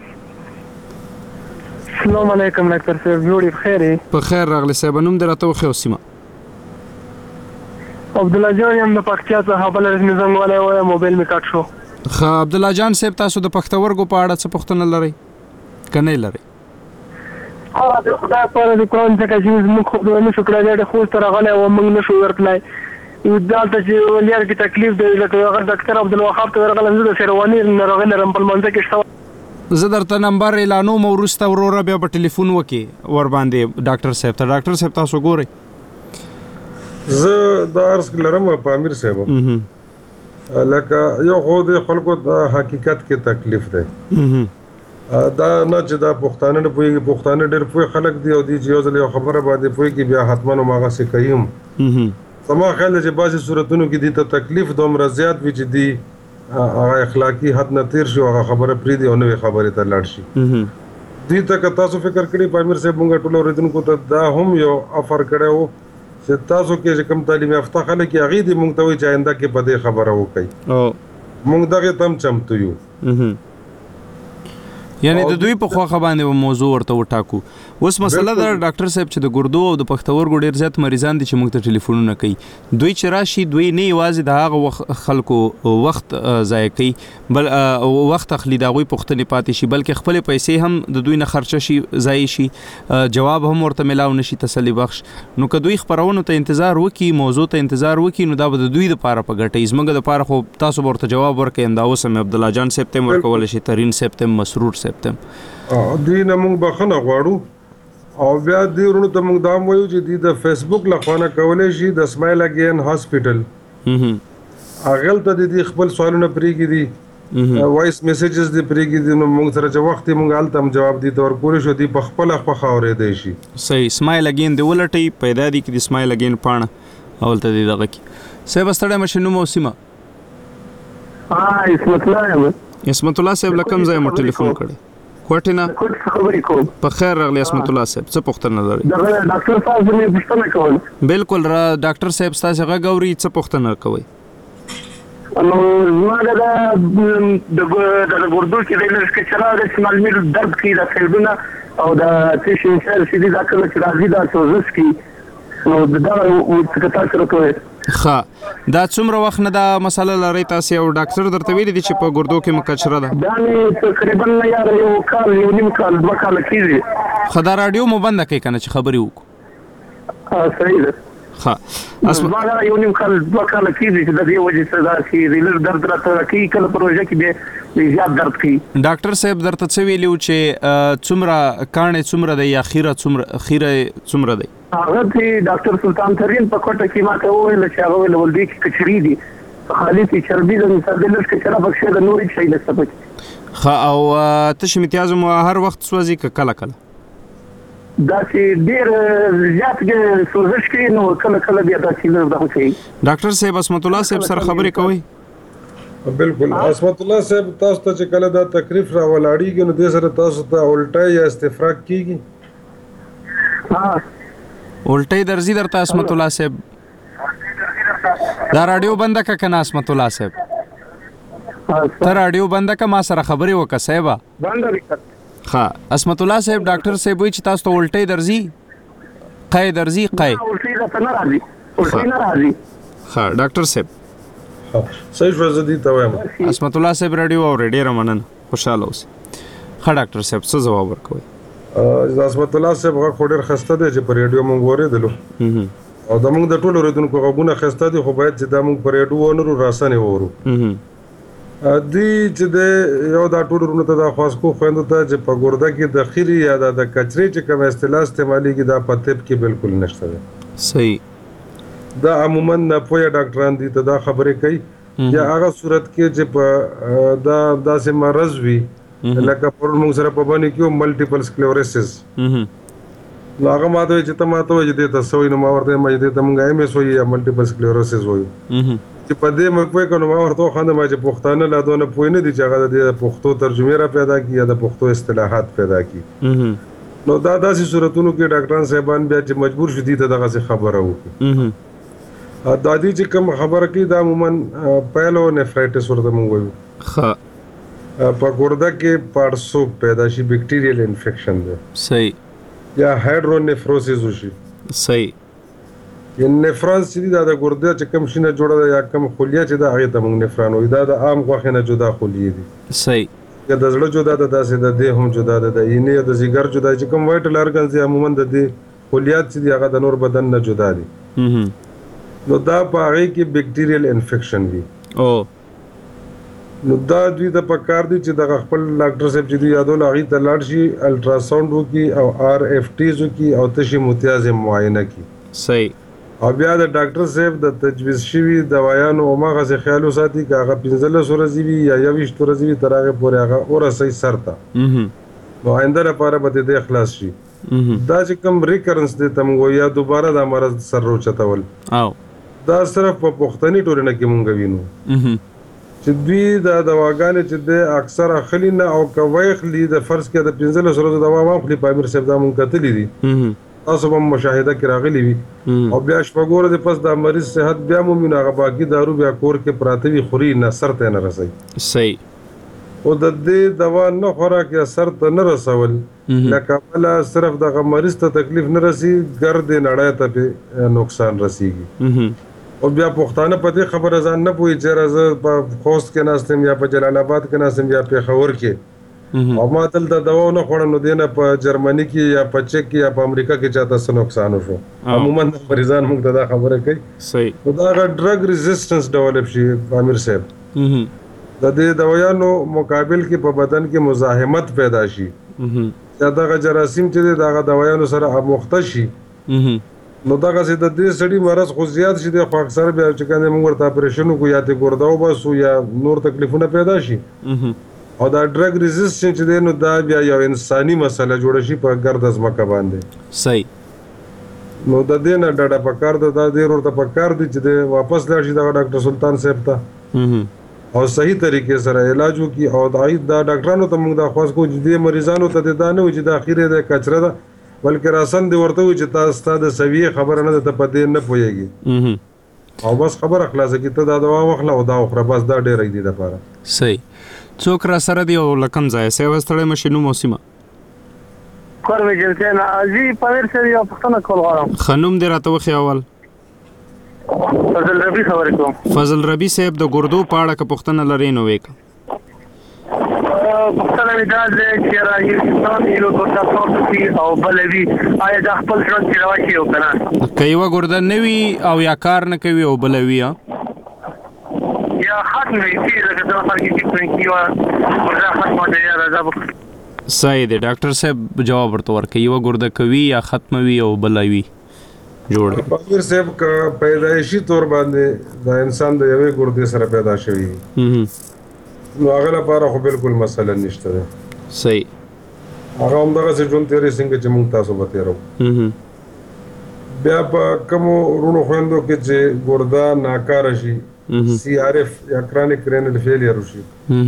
السلام علیکم ډاکټر صاحب جوړی بخیر. په خیر راغلی صاحب نوم درته خو سیمه. عبد الله جان یم د پکتیا څخه بل نظام والے وای موبایل می کټ شو. خا عبد الله جان صاحب تاسو د پښتورګو په اړه څه پوښتنه لرئ کنه لرئ؟ د خدای په اړه کوم څه چې موږ خو نه شو کړای د خو تر غلې و موږ نشو ورتلای یو دالته چې ولیر کې تکلیف دی لکه هغه ډاکټر عبد الوهاب ته ورغلم زه د سروانی نه رغله رمبل منځ کې شته زه درته نمبر اعلانوم ورسته وروره بیا په ټلیفون وکي ور باندې ډاکټر صاحب ته ډاکټر صاحب تاسو ګورئ زه د ارز لرم په امیر صاحب لکه یو خو د خلکو د حقیقت کې تکلیف دی دا نه چې دا پښتانه نه پوهیږي، پښتانه ډېر پوه خلک دي او دی چې یو ځل یو خبره باندې پوهیږي بیا حتما هغه څه کوي. زما خیال دی چې بعضې صورتونو کې دي ته تکلیف دومره زیات وي چې دی هغه اخلاقي حد نه تیر شي او هغه خبره پرېږدي او نوې خبرې ته لاړ شي. دوی ته که تاسو فکر کړی په امیر صاحب مونږ ټولو اورېدونکو ته دا هم یو افر کړی و چې تاسو کې چې کوم تعلیم یافته خلک یې هغې دې مونږ ته وایي چې آینده کې په دې خبره وکړئ. مونږ دغې ته هم چمتو یو. یعنی د دوی په خواخه باندې به موضوع ورته وټاکو. اوس مسله ده ډاکټر صاحب چې د ګردو او د پښتورګو ډېر زیات مریضان دي چې موږ ته ټلیفونونه کوي، دوی چې راشي دوی نه یوازې د هغه خلکو وخت ضایع کوي بل وخت اخلي د هغوی پوښتنې پاتې شي، بلکې خپلې پیسې هم د دوی نه خرچه شي ضایع شي، جواب هم ورته ملاو نشي تسلی بخش. نو که دوی خپرونو ته انتظار وکړي، موضوع ته انتظار وکړي، نو دا به د دوی دپاره په ګټه وي. زموږ دپاره خو تاسو به ورته جواب ورکړئ، همدا اوس هم عبدالله جان صاحب ته هم ورکولی شي، ترین صاحب ته هم، مسرور صاحب ته هم. دوی نه مونږ بخښنه غواړو او بیا دې ورونو ته مونږ دا هم وایو چې دوی د فیسبوک له خوا نه کولی شي د اسماعیل اګین هاسپیټل هغلته د دې خپل سوالونه پرېږدي، وایس میسیجز دې پرېږدي، نو مونږ سره چې وخت یې مونږ هلته هم جواب دې ته ورکولی شو، دوی په خپله خوښه اورېدی شي. صحیح. اسماعیل اګین دې ولټئ، پیدا دي کړي اسماعیل اګین پاڼه او هلته دې دغه کړي. صاحب ستړی مه شئ، نوم او سیمه. عصمت الله یم. عصمت الله صاحب له کوم ځایه مو ټلیفون کړی؟ کوټې نه. خبرې کوم. په خیر راغلی عصمت الله صاحب، څه پوښتنه لرئ؟ ډاکټر صاحب زه پوښتنه کوم. بالکل ډاکټر صاحب ستاسې غږ اوري، څه پوښتنه کوئ؟ نو زما د ګردو کې د لږکچرا د شمالمیر درد کوي، د سیلونه او د تشنشر سیدي دا کله چې راځي دا سوزش کوي، نو دا څه تاسو راکوي؟ ښه، دا څومره وخت نه دا مسله لرئ تاسې او ډاکټر درته ویلي دي چې په ګردو کې مو کچره ده؟ دا مې تقریبا یو کال، یو نیم کال، 2 کاله کېږي. ښه، دا راډیو مو بنده کوئ که نه چې خبرې وکړو؟ صحیح ده. ښه، زما یو نیم کال، 2 کاله کېږي چې د دې وجې څه داسې لږ درد راته کوي، کله په روژه کې بیا زیات درد کوي. ډاکټر صاحب درته څه ویلي و چې څومره کاڼې څومره دی یا خیره څومره دی؟ هغه چې ډاکټر سلطان ترین په کوټه کې ماته وویل چې هغه ویل ولدي کې کچري دي، خالي چې چربي د مثال د لږ کچره پکښې د نورې شی نشته پکې. ښه، او تش امتیاز مو هر وخت سوځي که کله کله؟ دا چې ډېر زیات سوزش کوي نو کله کله بیا داسې لږ دغه کوي. ډاکټر صاحب عصمت الله صاحب سره خبرې کوئ؟ بالکل. عصمت الله صاحب تاسو ته چې کله دا تکلیف راولاړېږي نو دې سره تاسو ته الټی یا استفراق کېږي؟ الټی درځي درته عصمت الله صاحب؟ دا راډیو بنده که نه عصمت الله صاحب؟ ته راډیو بنده که، ما سره خبرې وکړه صاحبه. ښه، عصمت الله صاحب ډاکټر صاحب وایي چې تاسو ته الټی درځي؟ قی درځي؟ قی؟ الټی راته نه راځي، الټی نه راځي. ښه ډاکټر صاحب صحیح شو، زه دې ته وایم. عصمت الله صاحب راډیو اورئ، ډېره مننه، خوشحاله اوسئ. ښه ډاکټر صاحب څه ځواب ورکوئ؟ عصمت الله صاحب غږ خو ډېر ښایسته دی چې په ریډیو مونږ واورېدلو او د مونږ د ټولو اورېدونکو غږونه ښایسته دي، خو باید چې دا مونږ په ریډیو ونرو راسنې واورو. دوی چې د یو دا ټولو ورونو ته دا خواست کو خویندو ته چې په ګرده کې د خیرې یا د کچرې چې کوم اصطلاح استعمالېږي دا په طب کې بالکل نشته دی. صحیح. دا عموما ناپوهه ډاکټران دي ته دا خبرې کوي، یا هغه صورت کې چې په دا داسې مرض وي لکه پرون موږ سره په باندې کې ملټیپل سکلیروسس، نو هغه ماته وایي چې ته ماته وایي چې دې ته څه وایي، نو ما ورته وایم چې دې ته مونږ MS وایي یا ملټیپل سکلیروسس وایو. چې په دې موږ پوه کړو، نو ما ورته وخاندم چې پښتانه لا دونه پوه نه دي چې هغه د پښتو ترجمې را پیدا کړي یا د پښتو اصطلاحات پیدا کړي. نو دا داسې صورتونو کې ډاکټران صاحبان بیا چې مجبور شو دي ته دغسې خبره وکړي. دا دي چې کوم خبره کوي دا عموما پایلو نیفرایټس ورته مونږ وایو. په ګرده کې پاړسوب پیدا شي، بیکټیریل انفیکشن دی. صحیح. یا هایډرونیفروسس وشي. صحیح. نفران چې دا د ګرده چې کوم شي نه جوړه ده یا کوم خلیه چې دا هغې ته مونږ نفران وایو، دا د عام غوښې نه جدا خلیې دي. صحیح. یا د زړه جدا ده، داسې د دې هم جدا ده، د اینې یا د ځیګر جدا چې کوم وایټل ارګنز دي عموما د دې خلیات چې دي هغه د نور بدن نه جدا دي. نو دا په هغې کې بیکټیریل انفیکشن وي. نو دا دوی د پکار دي چې دغه خپل ډاکټر صاحب چې دوی یادول هغې ته لاړ شي، الټراساونډ وکړي او RFTs وکړي او تشې متیازې معاینه کړي. صحیح. او بیا د ډاکټر صاحب د تجویز شوي دوایانو هماغسې خیال وساتي که هغه 15 ورځې وي یا 21 ورځې وي تر هغې پورې هغه ورسوي سر ته. نو آینده لپاره به دې اخلاص شي. دا چې کوم ریکرنس دی تمغه یا دوباره د مرض سر روچتول دا صرف په پښتني ټولنه کې مونږ وینو چې دوی د دواګانې چې د اکثر اخلي نه او کوي خلی د فرض کې د 15 ورځې دوا واخلي په امیر صاحب دا مونږ کتلې دي تاسو هم مشاهده کې راغلي وي او بیا شپږ ورځې پس د مریض صحت بیا مومن هغه باقي دارو بیا کور کې پراته وي خوري نه سر ته نه رسي صحیح او د دې دوا نه خوراک یا سر ته نه رسول لکه بل صرف د مریض ته تکلیف نه رسي ګرد نړۍ ته نقصان رسیږي او بیا پښتانه په دې خبره ځان نه پوي چې راز په خوست کې ناستم یا په جلال آباد کې ناستم یا په خور کې او ما تل د دوا نه خوړل نو دینه په جرمني کې یا په چک کې یا په امریکا کې چاته څه نقصان وشو عموما مریضان موږ ته دا خبره کوي صحیح نو دا ډرګ ریزिस्टنس ډیولپ شي امیر صاحب د دې دوايانو مقابل کې په بدن کې مزاحمت پیدا شي دا دغه جراثیم چې دغه دوايانو سره مخته شي نو دغه چې د دې سړي مرض خو زیات شي د خو اکثر بیا چې کنه موږ ورته اپریشن کو یا ته ګرداو باسو یا نور تکلیفونه پیدا شي او دا ډرګ ریزिस्टنس چې دی نو دا بیا یو انساني مسله جوړ شي په ګرد ازمکه باندې صحیح نو د دې نه ډډه پکار ده د دې ورته پکار دي چې واپس لاړ شي د ډاکټر سلطان صاحب ته او صحیح طریقې سره علاج وکي او دا ډاکټرانو ته موږ د خاص کو چې مریضانو ته دا نه و چې د اخیره د کچره ده بلکې راسن دی ورته و چې تاسو ته د سویه خبره نه ده په دې نه پويږي او بس خبره خلاصه کی ته دا دوا واخله او دا خبره بس دا ډېر دی د لپاره صحیح څوک را سره دی او لکم ځای سیو ستړی مشینو موسمه کور وجلته نه ازي پویر سره یو پښتنه کول غواړم خنوم دې راته وخی اول فضل ربی خبرې کوم فضل ربی صاحب د ګردو پاړه ک پښتنه لري نو وک پښتنه دا چې راځي انسان یو ګردا څوک او بلوي آیا د خپل ژوند کې راوچی او کنه کایو ګردا نوي او یا کار نه کوي او بلوي یا ختم وي چې دا فرق کې پنځه ورځې ختمه دی یا راځه صحیح دی ډاکټر صاحب جواب ورته ورکوي یو ګردا کوي یا ختموي او بلوي جوړ امیر صاحب کا پیدایشي تور باندې دا انسان د یوې ګردې سره پیدا شوی نو هغه لپاره خو بالکل مسله نشته ده صحیح هغه هم دغه ژوند تیرې څنګه چې موږ تاسو به تیرو بیا په کوم ورونو خويندو کې چې ګردا ناکاره شي CRF یا کرونیک رینل فیلیر وشي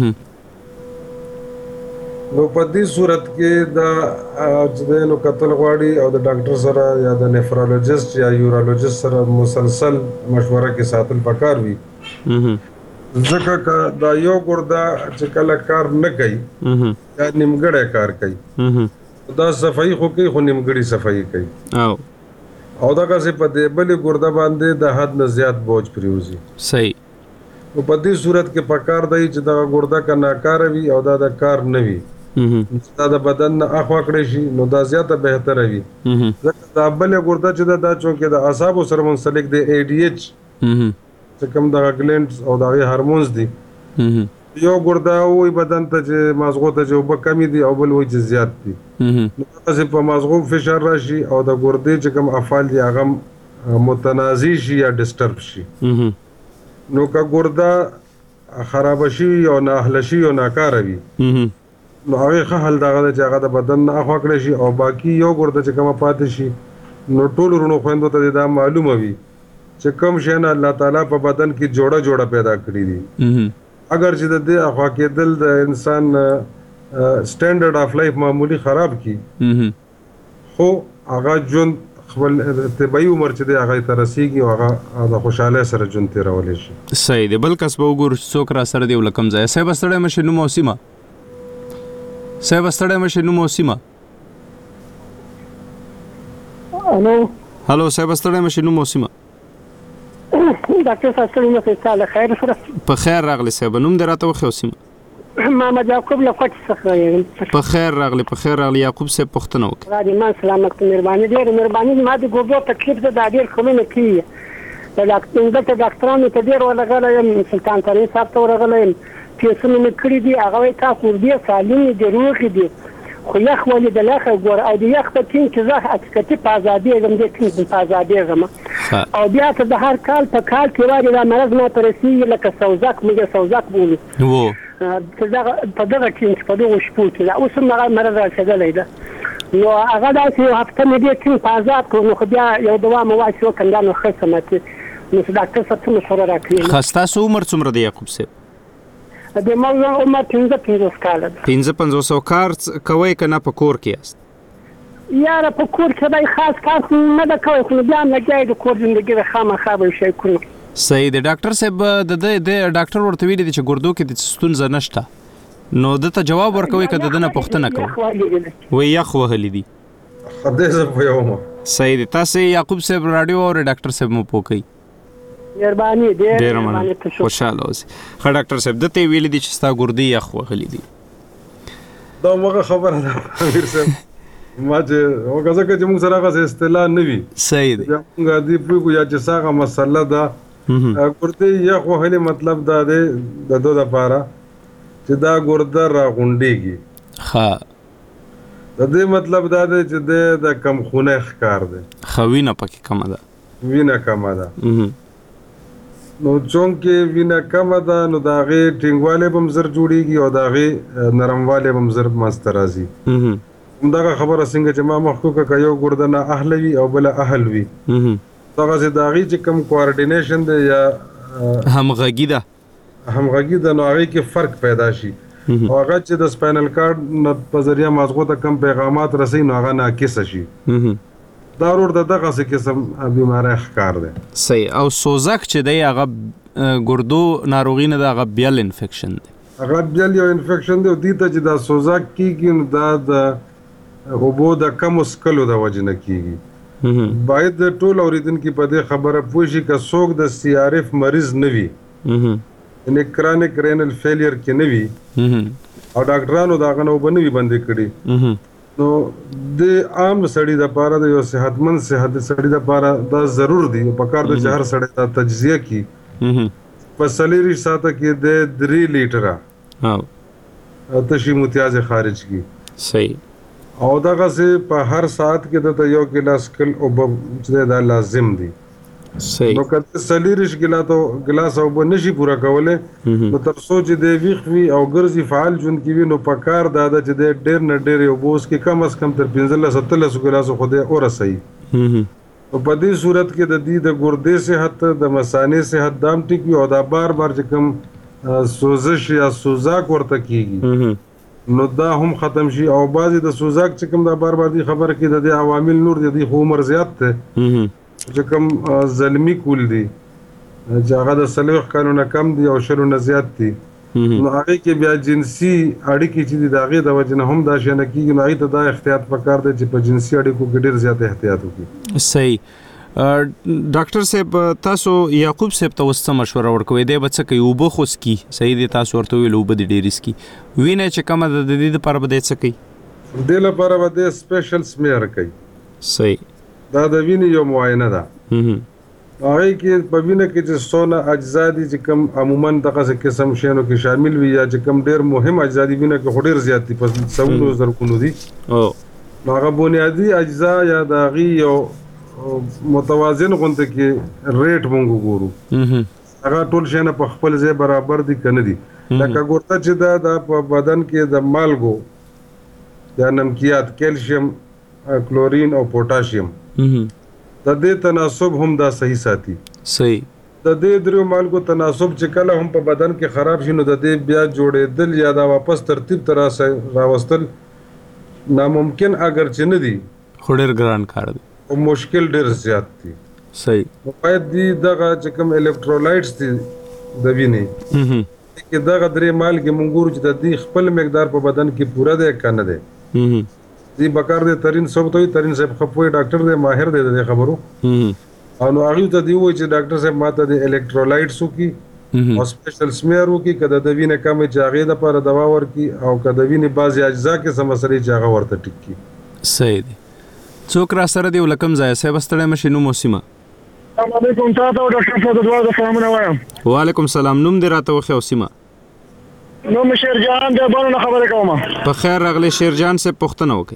نو په دې صورت کې دا چې نو قتل غواړي او د ډاکټر سره یا د نیفرولوژیست یا یورولوژیست سره مسلسل مشوره کې ساتل پکار وي ځکه دا یو ګردا چې کله کار نه کوي یا نیمګړی کار کوي دا صفائی خو کوي خو نیمګړی صفائی کوي او دا که په دې بلې ګردا باندې د حد نه زیات بوج پریوزي صحیح نو په دې صورت کې پکار دی چې دا ګردا کا ناکاره وي او دا د کار نه وي دا د بدن نه اخوا کړی شي نو دا زیاته بهتره وي ځکه دا بلې ګردا چې دا چونکې د اعصابو سره منسلک دی ADH چې کوم د غلینډز او د هورمونز دي یو ګردا وي بدن ته چې مازغو ته چې وب کمی دي او بل وي چې زیات دي نو تاسو په مازغو فشار راشي او د ګردې چې کوم افعال دي هغه متنازع شي یا ډیسټرب شي نو که ګردا خراب شي او ناهله شي او ناکاره وي نو هغه حل دغه چې هغه د بدن نه اخوا کړی شي او باقي یو ګردا چې کوم پاتې شي نو ټول ورونو خويندو ته دا معلومه وي چې کوم شی نه الله تعالی په بدن کې جوړه پیدا کړی دي اگر چې د دې اخوا کېدل د انسان سټانډرډ اف لایف معمولی خراب کی خو هغه جون خپل طبي عمر چې دی هغه ترسيږي او هغه د خوشاله سره جون تیرول شي صحیح دی بل کس به وګور څوک را سره دی ولکم ځای سه بستړې مشینو موسمه هلو سه بستړې مشینو موسمه ډاکټر صاحب څنګه فیصله خیر سره په خیر راغلی صاحب نوم دراته وخو سیمه محمد یعقوب لفت څخه یم په خیر راغلی یعقوب صاحب پښتنه وکړه راځي ما سلامت مهرباني ډېر ما د ګوګو تکلیف ده ډېر خلونه کوي د ډاکټرانو ته ډېر ولغلی سلطان طارق صاحب ته ورغلی پیسونه مې کړي دي هغه تاسو دې سالم دي روغ دي خو یخ ولې د لخه ګور او د یخ په تین چې زه حقیقتي په ازادي زم دې تین په ازادي زم او بیا ته د هر کال په کال کې وایي دا مرز ما ترسي لکه سوزاک موږ سوزاک بولو په دغه ټیم په دغه شپو کې دا اوس هم هغه مرض رسېدلی ده نو هغه داسې یو هفته مې دې ټیم په آزاد کړو نو خو بیا یو دوه مې واچي وکړم دا نو ښه سمتې نو ډاکټر صاحب څه مشوره راکړي. ستاسو عمر څومره دی یعقوب صاحب؟ د موضوع عمر 55 کاله ده. 55 کار کوئ که نه په کور کې یاست؟ یاره په کور کې به خاص کار نه ده کوی خو بیا هم لګیا د کور زندګي د خامخا به شی کړو. صحیح دی. ډاکټر صاحب د ډاکټر ورته ویلي دي چې ګردو کې د ستونزه نشته نو دته جواب ورکوي که د ده نه پوښتنه کوي وایي یخ وهلی دي. خدای زه پوهوم. صحیح دی. تاسې یعقوب صاحب راډیو اورئ ډاکټر صاحب مو پوه کوي. مهرباني ډېره مننه. خوشحاله اوسئ. ښه ډاکټر صاحب دته یې ویلي دي چې ستا ګردې یخ وهلی دي. دا همغه خبره ده امیر صاحب ما چې هغه ځکه چې موږ سره هغه اصطلاح نه وي. صحیح دی. موږ دې پوهېږو یا چې څه هغه مسله ده ګردې یخ وهلې مطلب دا دی د ده دپاره چې دا ګرده راغونډېږي. ښه د دې مطلب دا دی چې د کم خونی ښکار دی. ښه وینه پکې کمه ده. وینه کمه ده نو چونکې وینه کمه ده نو د هغې ټینګوالی به هم زر جوړېږي او د هغې نرموالی به هم زر منځته راځي. همدغه خبره څنګه چې ما مخکې وکړه که یو ګرده نه اهله وي او بله اهل وي دغسې د هغې چې کوم کوارډینیشن دی یا همغږي ده نو هغې کې فرق پیدا شي او هغه چې د سپاینل کارډ نه په ذریعه مازغو ته کم پیغامات رسوي نو هغه ناقصه شي. دا ورور د دغسې قسم بیماری ښکار دی. صحیح. او سوزک چې دی هغه ګردو ناروغي نه ده هغه بیل انفیکشن دی. هغه بیل یو انفیکشن دی او دې ته چې دا سوزک کېږي نو دا د اوبو د کمو څکلو د وجې نه کېږي. باید ټول اورېدونکي په دې خبره پوه شي که څوک د CRF مریض نه وي یعنې کرانیک رینل فیلیر کې نه وي او ډاکټرانو د هغه نه اوبه نه وي بندې کړي نو د عام سړي دپاره د یو صحتمند سړي دپاره دا ضرور دی په کار ده چې هر سړی دا تجزیه کړي په 40 ساعته کې د 3 لیټره تشي متیازې خارج کړي. صحیح. او دغسې په هر ساعت کې دته یو ګیلاس کل اوبه چې دا لازم دي. صحیح. نو که 40 ګلاس اوبه نشي پوره کولی نو تر څو چې دی ویښ وي او ګرځي فعال ژوند کې وي نو په کار دا ده چې دی ډېر نه ډېرې اوبه وڅښي کم از کم تر 15-17 ګلاسو خو دی ورسوي. نو په دې صورت کې د دې د ګردې صحت د مثانې صحت دا هم ټیک وي او دا بار چې کوم سوزش یا سوزاک ورته کېږي نو دا هم ختم شي. او بعضې د سوزاک چې کوم دا بار دې خبره کې د دې عوامل نور دي خو عمر زیات دی چې کوم زلمی کول دي چې هغه د 40 کلونو کم دي او 20 نه زیات دي نو هغې کې بیا جنسي اړیکې چې دي د هغې د وجې نه هم دا شی نه کېږي نو هغې ته دا احتیاط پکار دی چې په جنسي اړیکو کې ډېر زیات احتیاط وکړي. صحیح. ډاکټر صاحب تاسو یعقوب صاحب ته اوس څه مشوره ورکوئ دی به څه کوي اوبه خو څکي صحیح دی تاسو ورته وویل اوبه دې ډېرې څکي وینه چې کمه ده د دې دپاره به دی څه کوي؟ دې لپاره به دی سپیشل سمیر کوي. صحیح. دا د وینې یو معاینه ده هغې کې په وینه کې چې څونه اجزا دي چې کوم عموما دغسې قسم شیانو کې شامل وي یا چې کوم ډېر مهم اجزا دي وینه کې خو ډېر زیات دي په 100 زرګونو دي نو هغه بنیادي اجزا یا د هغې یو متوازن غونته کې ریټ مونږ وګورو هغه ټول شیانه په خپل ځای برابر دي که نه دي. لکه ګورته چې دا په بدن کې د مالګو یا نمکیات کیلشیم کلورین او پوټاشیم د دې تناسب هم دا صحیح ساتي. صحیح. د دې دریو مالګو تناسب چې کله هم په بدن کې خراب شي نو د دې بیا جوړېدل یا دا واپس ترتیب ته راوستل ناممکن اگر چې نه دي خو ډېر ګران کار دی او مشکل ډېر زیات دي. صحیح. باید دغه چې کوم الکترولایټس دي د وینې کې دغه درې مالګې مونږ ګورو چې د دې خپل مقدار په بدن کې پوره دی که نه دی دی بکار دی. ترین صاحب ته وي ترین صاحب خپوی ډاکټر دی ماهر دی د دې خبرو او نو هغوی ته دی ووایي چې ډاکټر صاحب ما ته د الکترولایټس وکړي او سپیشل سمیر وکړي که د وینې کمې چې هغې دپاره دوا ورکړي او که د وینې بعضې اجزا کې څه مسلې چې هغه ورته ټیک کړي. صحیح دی. څوک را سره دی ولکم ځای صاحب ستړی مشي نوم او سیمه؟ السلام علیکم تاسو ته ډاکټر صاحب د دواړو سلامونه وایم. وعلیکم سلام. نوم دې راته وښیه او سیمه؟ نوم مې شیرجان دی بانو نه خبرې کوم. په خیر راغلی شیرجان صاحب پوښتنه وکړئ.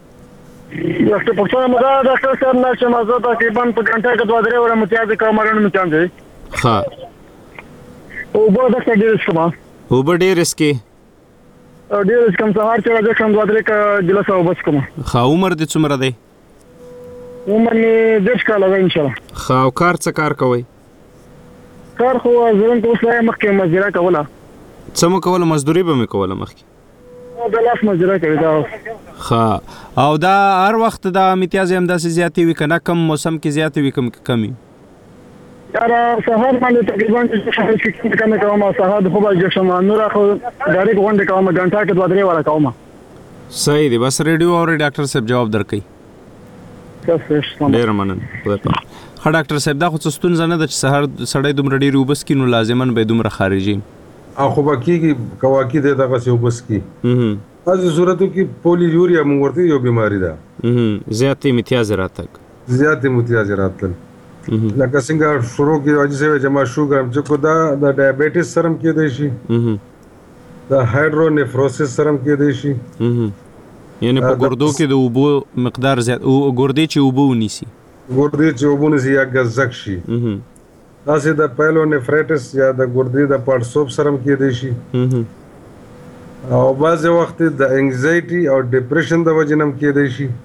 ډاکټر پوښتنه مو دا ډاکټر صاحب نه چې ما زه تقریبا په ګنټه کې 2-3 وړه متیازې کوم مړنه مې چاندې ښه اوبه داسې ډېرې څښم اوبه ډېر اسکې ډېر کم سهار چې راځم 2-3 ګیلاس اوبه څښم. ښه عمر دې څومره دی؟ عمر مې 10 کاله دی انشاءالله. ښه او کار څه کار کوئ؟ کار خو زرم ته اوس لا مخکې مزدوري کوله. څه مو کوله؟ مزدوري به مې کوله مخکې؟ د لاس مزدوري کوي دا. ښه او دا هر وخت دا امتیاز همداسې زیاتې وي که نه کم موسم کې زیاتې وي کم کمې؟ یاره سهار باندې تقریبا چې کمې کوم سهار د خوب اجازه شم نور خو ډایرکټ غونډه کوم غنټه کې 2-3 واره کوم. صحیح دی بس ریډیو او ډاکټر صاحب جواب درکړي. ډېر مننه. ښه ډاکټر صاحب دا خو څه ستونزه نه ده چې سهار سړی دومره ډېرې اوبه څښي نو لازما به یې دومره خارجي خو به کېږي کواکي دی دغسې اوبه څښي. بعضې صورتو کې پولیوریا موږ ورته یو بیماري ده زیات امتیاز راتګ زیات امتیاز راتلل لکه څنګه شروع کې حاجي صاحب چې ما شوګر چې کو دا د ډایبټیس سره هم کېدی شي د هایډرونیفروسس سره هم کېدی شي یعنی په ګردو کې د اوبو مقدار زیات او ګردې چې اوبو ونیسي ګردې چې اوبو ونیسي یا ګزک شي داسې د پایلونیفریټس یا د ګردې د پړسوب سره هم کېدی شي او بعضې وخت د انګزایټي او ډپریشن د وجې نه هم کېدی شي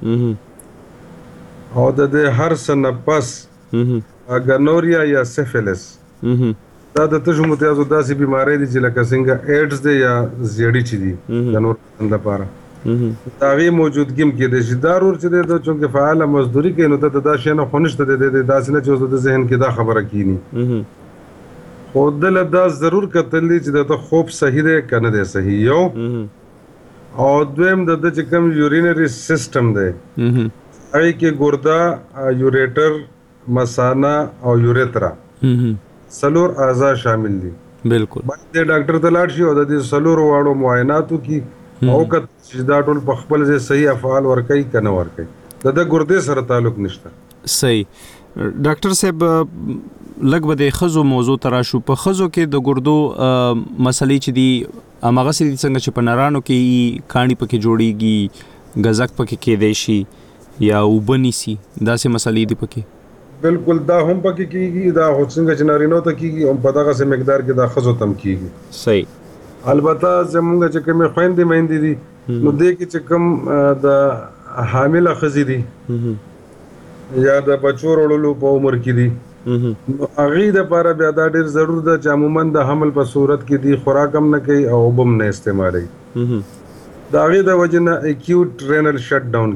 او د دې هر څه نه پس ګنوریا یا سیفیلس دا د تشو متیازو داسې بیماری دي چې لکه څنګه ایډز دی یا زیړي چې دي د نور لپاره د هغې موجودګي هم کېدی شي. دا رور چې دی د چونکې فعاله مزدوري کوي نو ته دا شی نه خو نشته دی داسې نه چې اوس د ذهن کې دا خبره کینی خو دله دا ضرور کتل دی چې د خوب صحیح دی که نه دی صحیح یو او دویم د چې کوم یورینري سیسټم دی هغې کې ګرده یوریټر مثانه او یوریترا 4 اعضاء شامل دي. بالکل باید ډاکټر ته لاړ شي او د دې 4 واړو معایناتو کې او کله چې دا ټول په خپل ځای صحیح افعال ورکوي که نه ورکوي د ګردې سره تعلق نشته. صحیح ډاکټر صاحب لږ به د ښځو موضوع ته راشو. په ښځو کې د ګردو مسلې چې دي هماغسې دي څنګه چې په نرانو کې کاڼي پکې جوړیږي ګزک پکې کېدی شي یا اوبه نیسي داسې مسلې دي پکې؟ بالکل دا هم پکې کېږي دا خو څنګه چې نارینو ته کېږي هم په دغسې مقدار کې دا ښځو ته هم کېږي. صحیح البته زمونږ چې کومې خویندې میندې دي نو دې کې چې کوم د حامله ښځې دي یا د بچو وړلو په عمر کې دي نو هغې دپاره بیا دا ډېر ضرور ده چې عموما د حمل په صورت کې دي خوراک هم نه کوي او اوبه هم نه استعمالوي. د هغې د وجې نه اکیوټ رینل شټ ډاون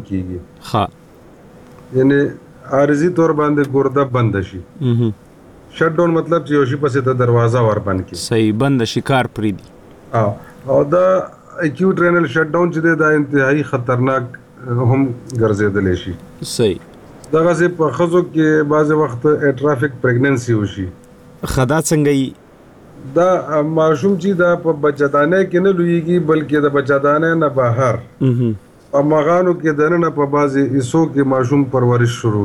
کېږي یعنی عارضي طور باندې ګرده بنده شي. شټ ډاون مطلب چې یو شي پسې د دروازه ور بند کړي صحیح بنده شي کار پرېږدي. او دا اکیوټ رینل شټ ډاون چې دی دا انتهایی خطرناک هم ګرځېدلی شي. صحیح دغسې په ښځو کې بعضې وخت اټرافیک پریګننسي وشي. ښه دا څنګه یي؟ دا ماشوم چې دا په بچه‌دانۍ کې نه لویږي بلکې د بچه‌دانۍ نه بهر په مغانو کې دننه په بعضې حصو کې ماشوم پرورش شروع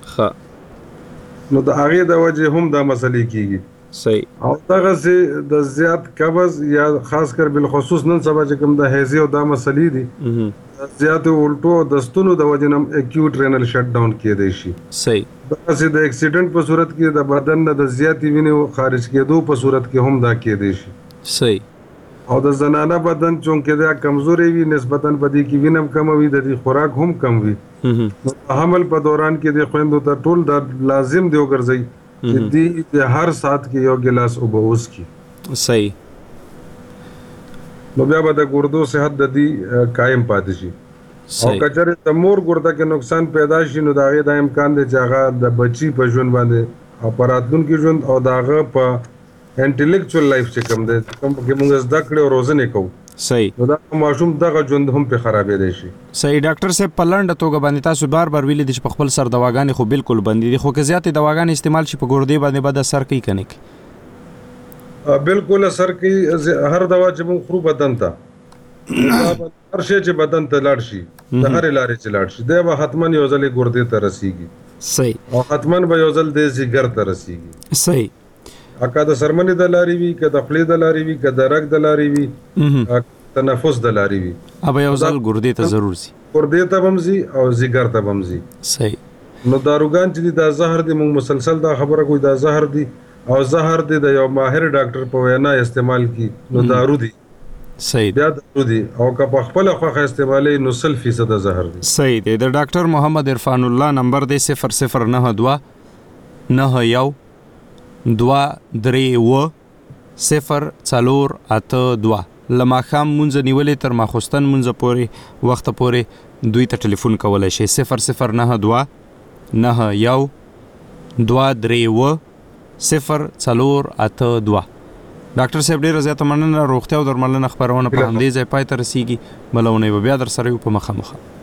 کړي نو د هغې د وجې هم دا مسلې کېږي. صحیح او دغسې د زیات قبض یا خاص کر بالخصوص نن سبا چې کوم د هیضې او دا مسلې دي زیاتو الټو او د ستونو د وجې نه هم اکیوټ رینل شټ ډاون کېدی شي. صحیح دغسې د اکسیډنټ په صورت کې د بدن نه د زیاتې وینې خارج کېدو په صورت کې هم دا کېدی شي. صحیح او د زنانه بدن چونکې دا کمزوری وي نسبتاً په دې کې وینه هم کمه وي د دې خوراک هم کم وي نو د حمل په دوران کې د خویندو ته ټول دا لازم دی وګرځي چې دې د هر ساعت کې یو ګلاس اوبه وڅښي. صحیح نو بیا به د ګردو صحت د دې قایم پاتې شي. او کچره د مور ګرده کې نقصان پیدا شي نو د هغې دا امکان دی چې هغه د بچي په ژوند باندې او په راتلونکي ژوند او د هغه په انټلیکچوال لایف چې کوم دی کوم کې موږ زده کړې او روزنې کوو. صحیح نو دا ماشوم دغه ژوند هم پرې خرابېدی شي. صحیح ډاکټر صاحب په لنډه توګه باندې تاسو بار ویلي دي چې په خپل سر دواګانې خو بالکل بندې دي خو که زیاتې دواګانې استعمال شي په ګردې باندې بد اثر کوي که نه کوي؟ بالکل اثر کوي. هر دوا چې موږ خورو بدن ته هر شی چې بدن ته لاړ شي د هرې لارې چې لاړ شي دی به حتما یو ځل یې ګردې ته رسیږي. صحیح او حتما به یو ځل دی ځیګر ته رسیږي. صحیح که د سرمنې د لارې وي که د خولې د لارې وي که د رګ د لارې وي تنفس د لارې وي ابه یو ځل ګردې ته ضرور ځي. ګردې ته به هم ځي او ځیګر ته به هم ځي. صحیح. نو داروګان چې دي دا زهر دي موږ مسلسل دا خبره کوو دا زهر دي او زهر دی د یو ماهر ډاکټر په وینا استعمال کی نو دارو دی صحیح بیا دارو دی او که په خپل خوخه استعمالي نو 100% زهر دی صحیح دی د ډاکټر محمد عرفان الله نمبر دی 0092 91 232 042 لما خام مونږ نیولې تر ماخوستن مونږ پورې وخت پورې دوی ته ټلیفون کولای شي 0092 91 232 042 ډاکټر صاحب ډیر زیاته مننه روغتیا او درملنه خبرونه په همدې ځای پای ته رسیږي بلونه بیا در سره یو په مخه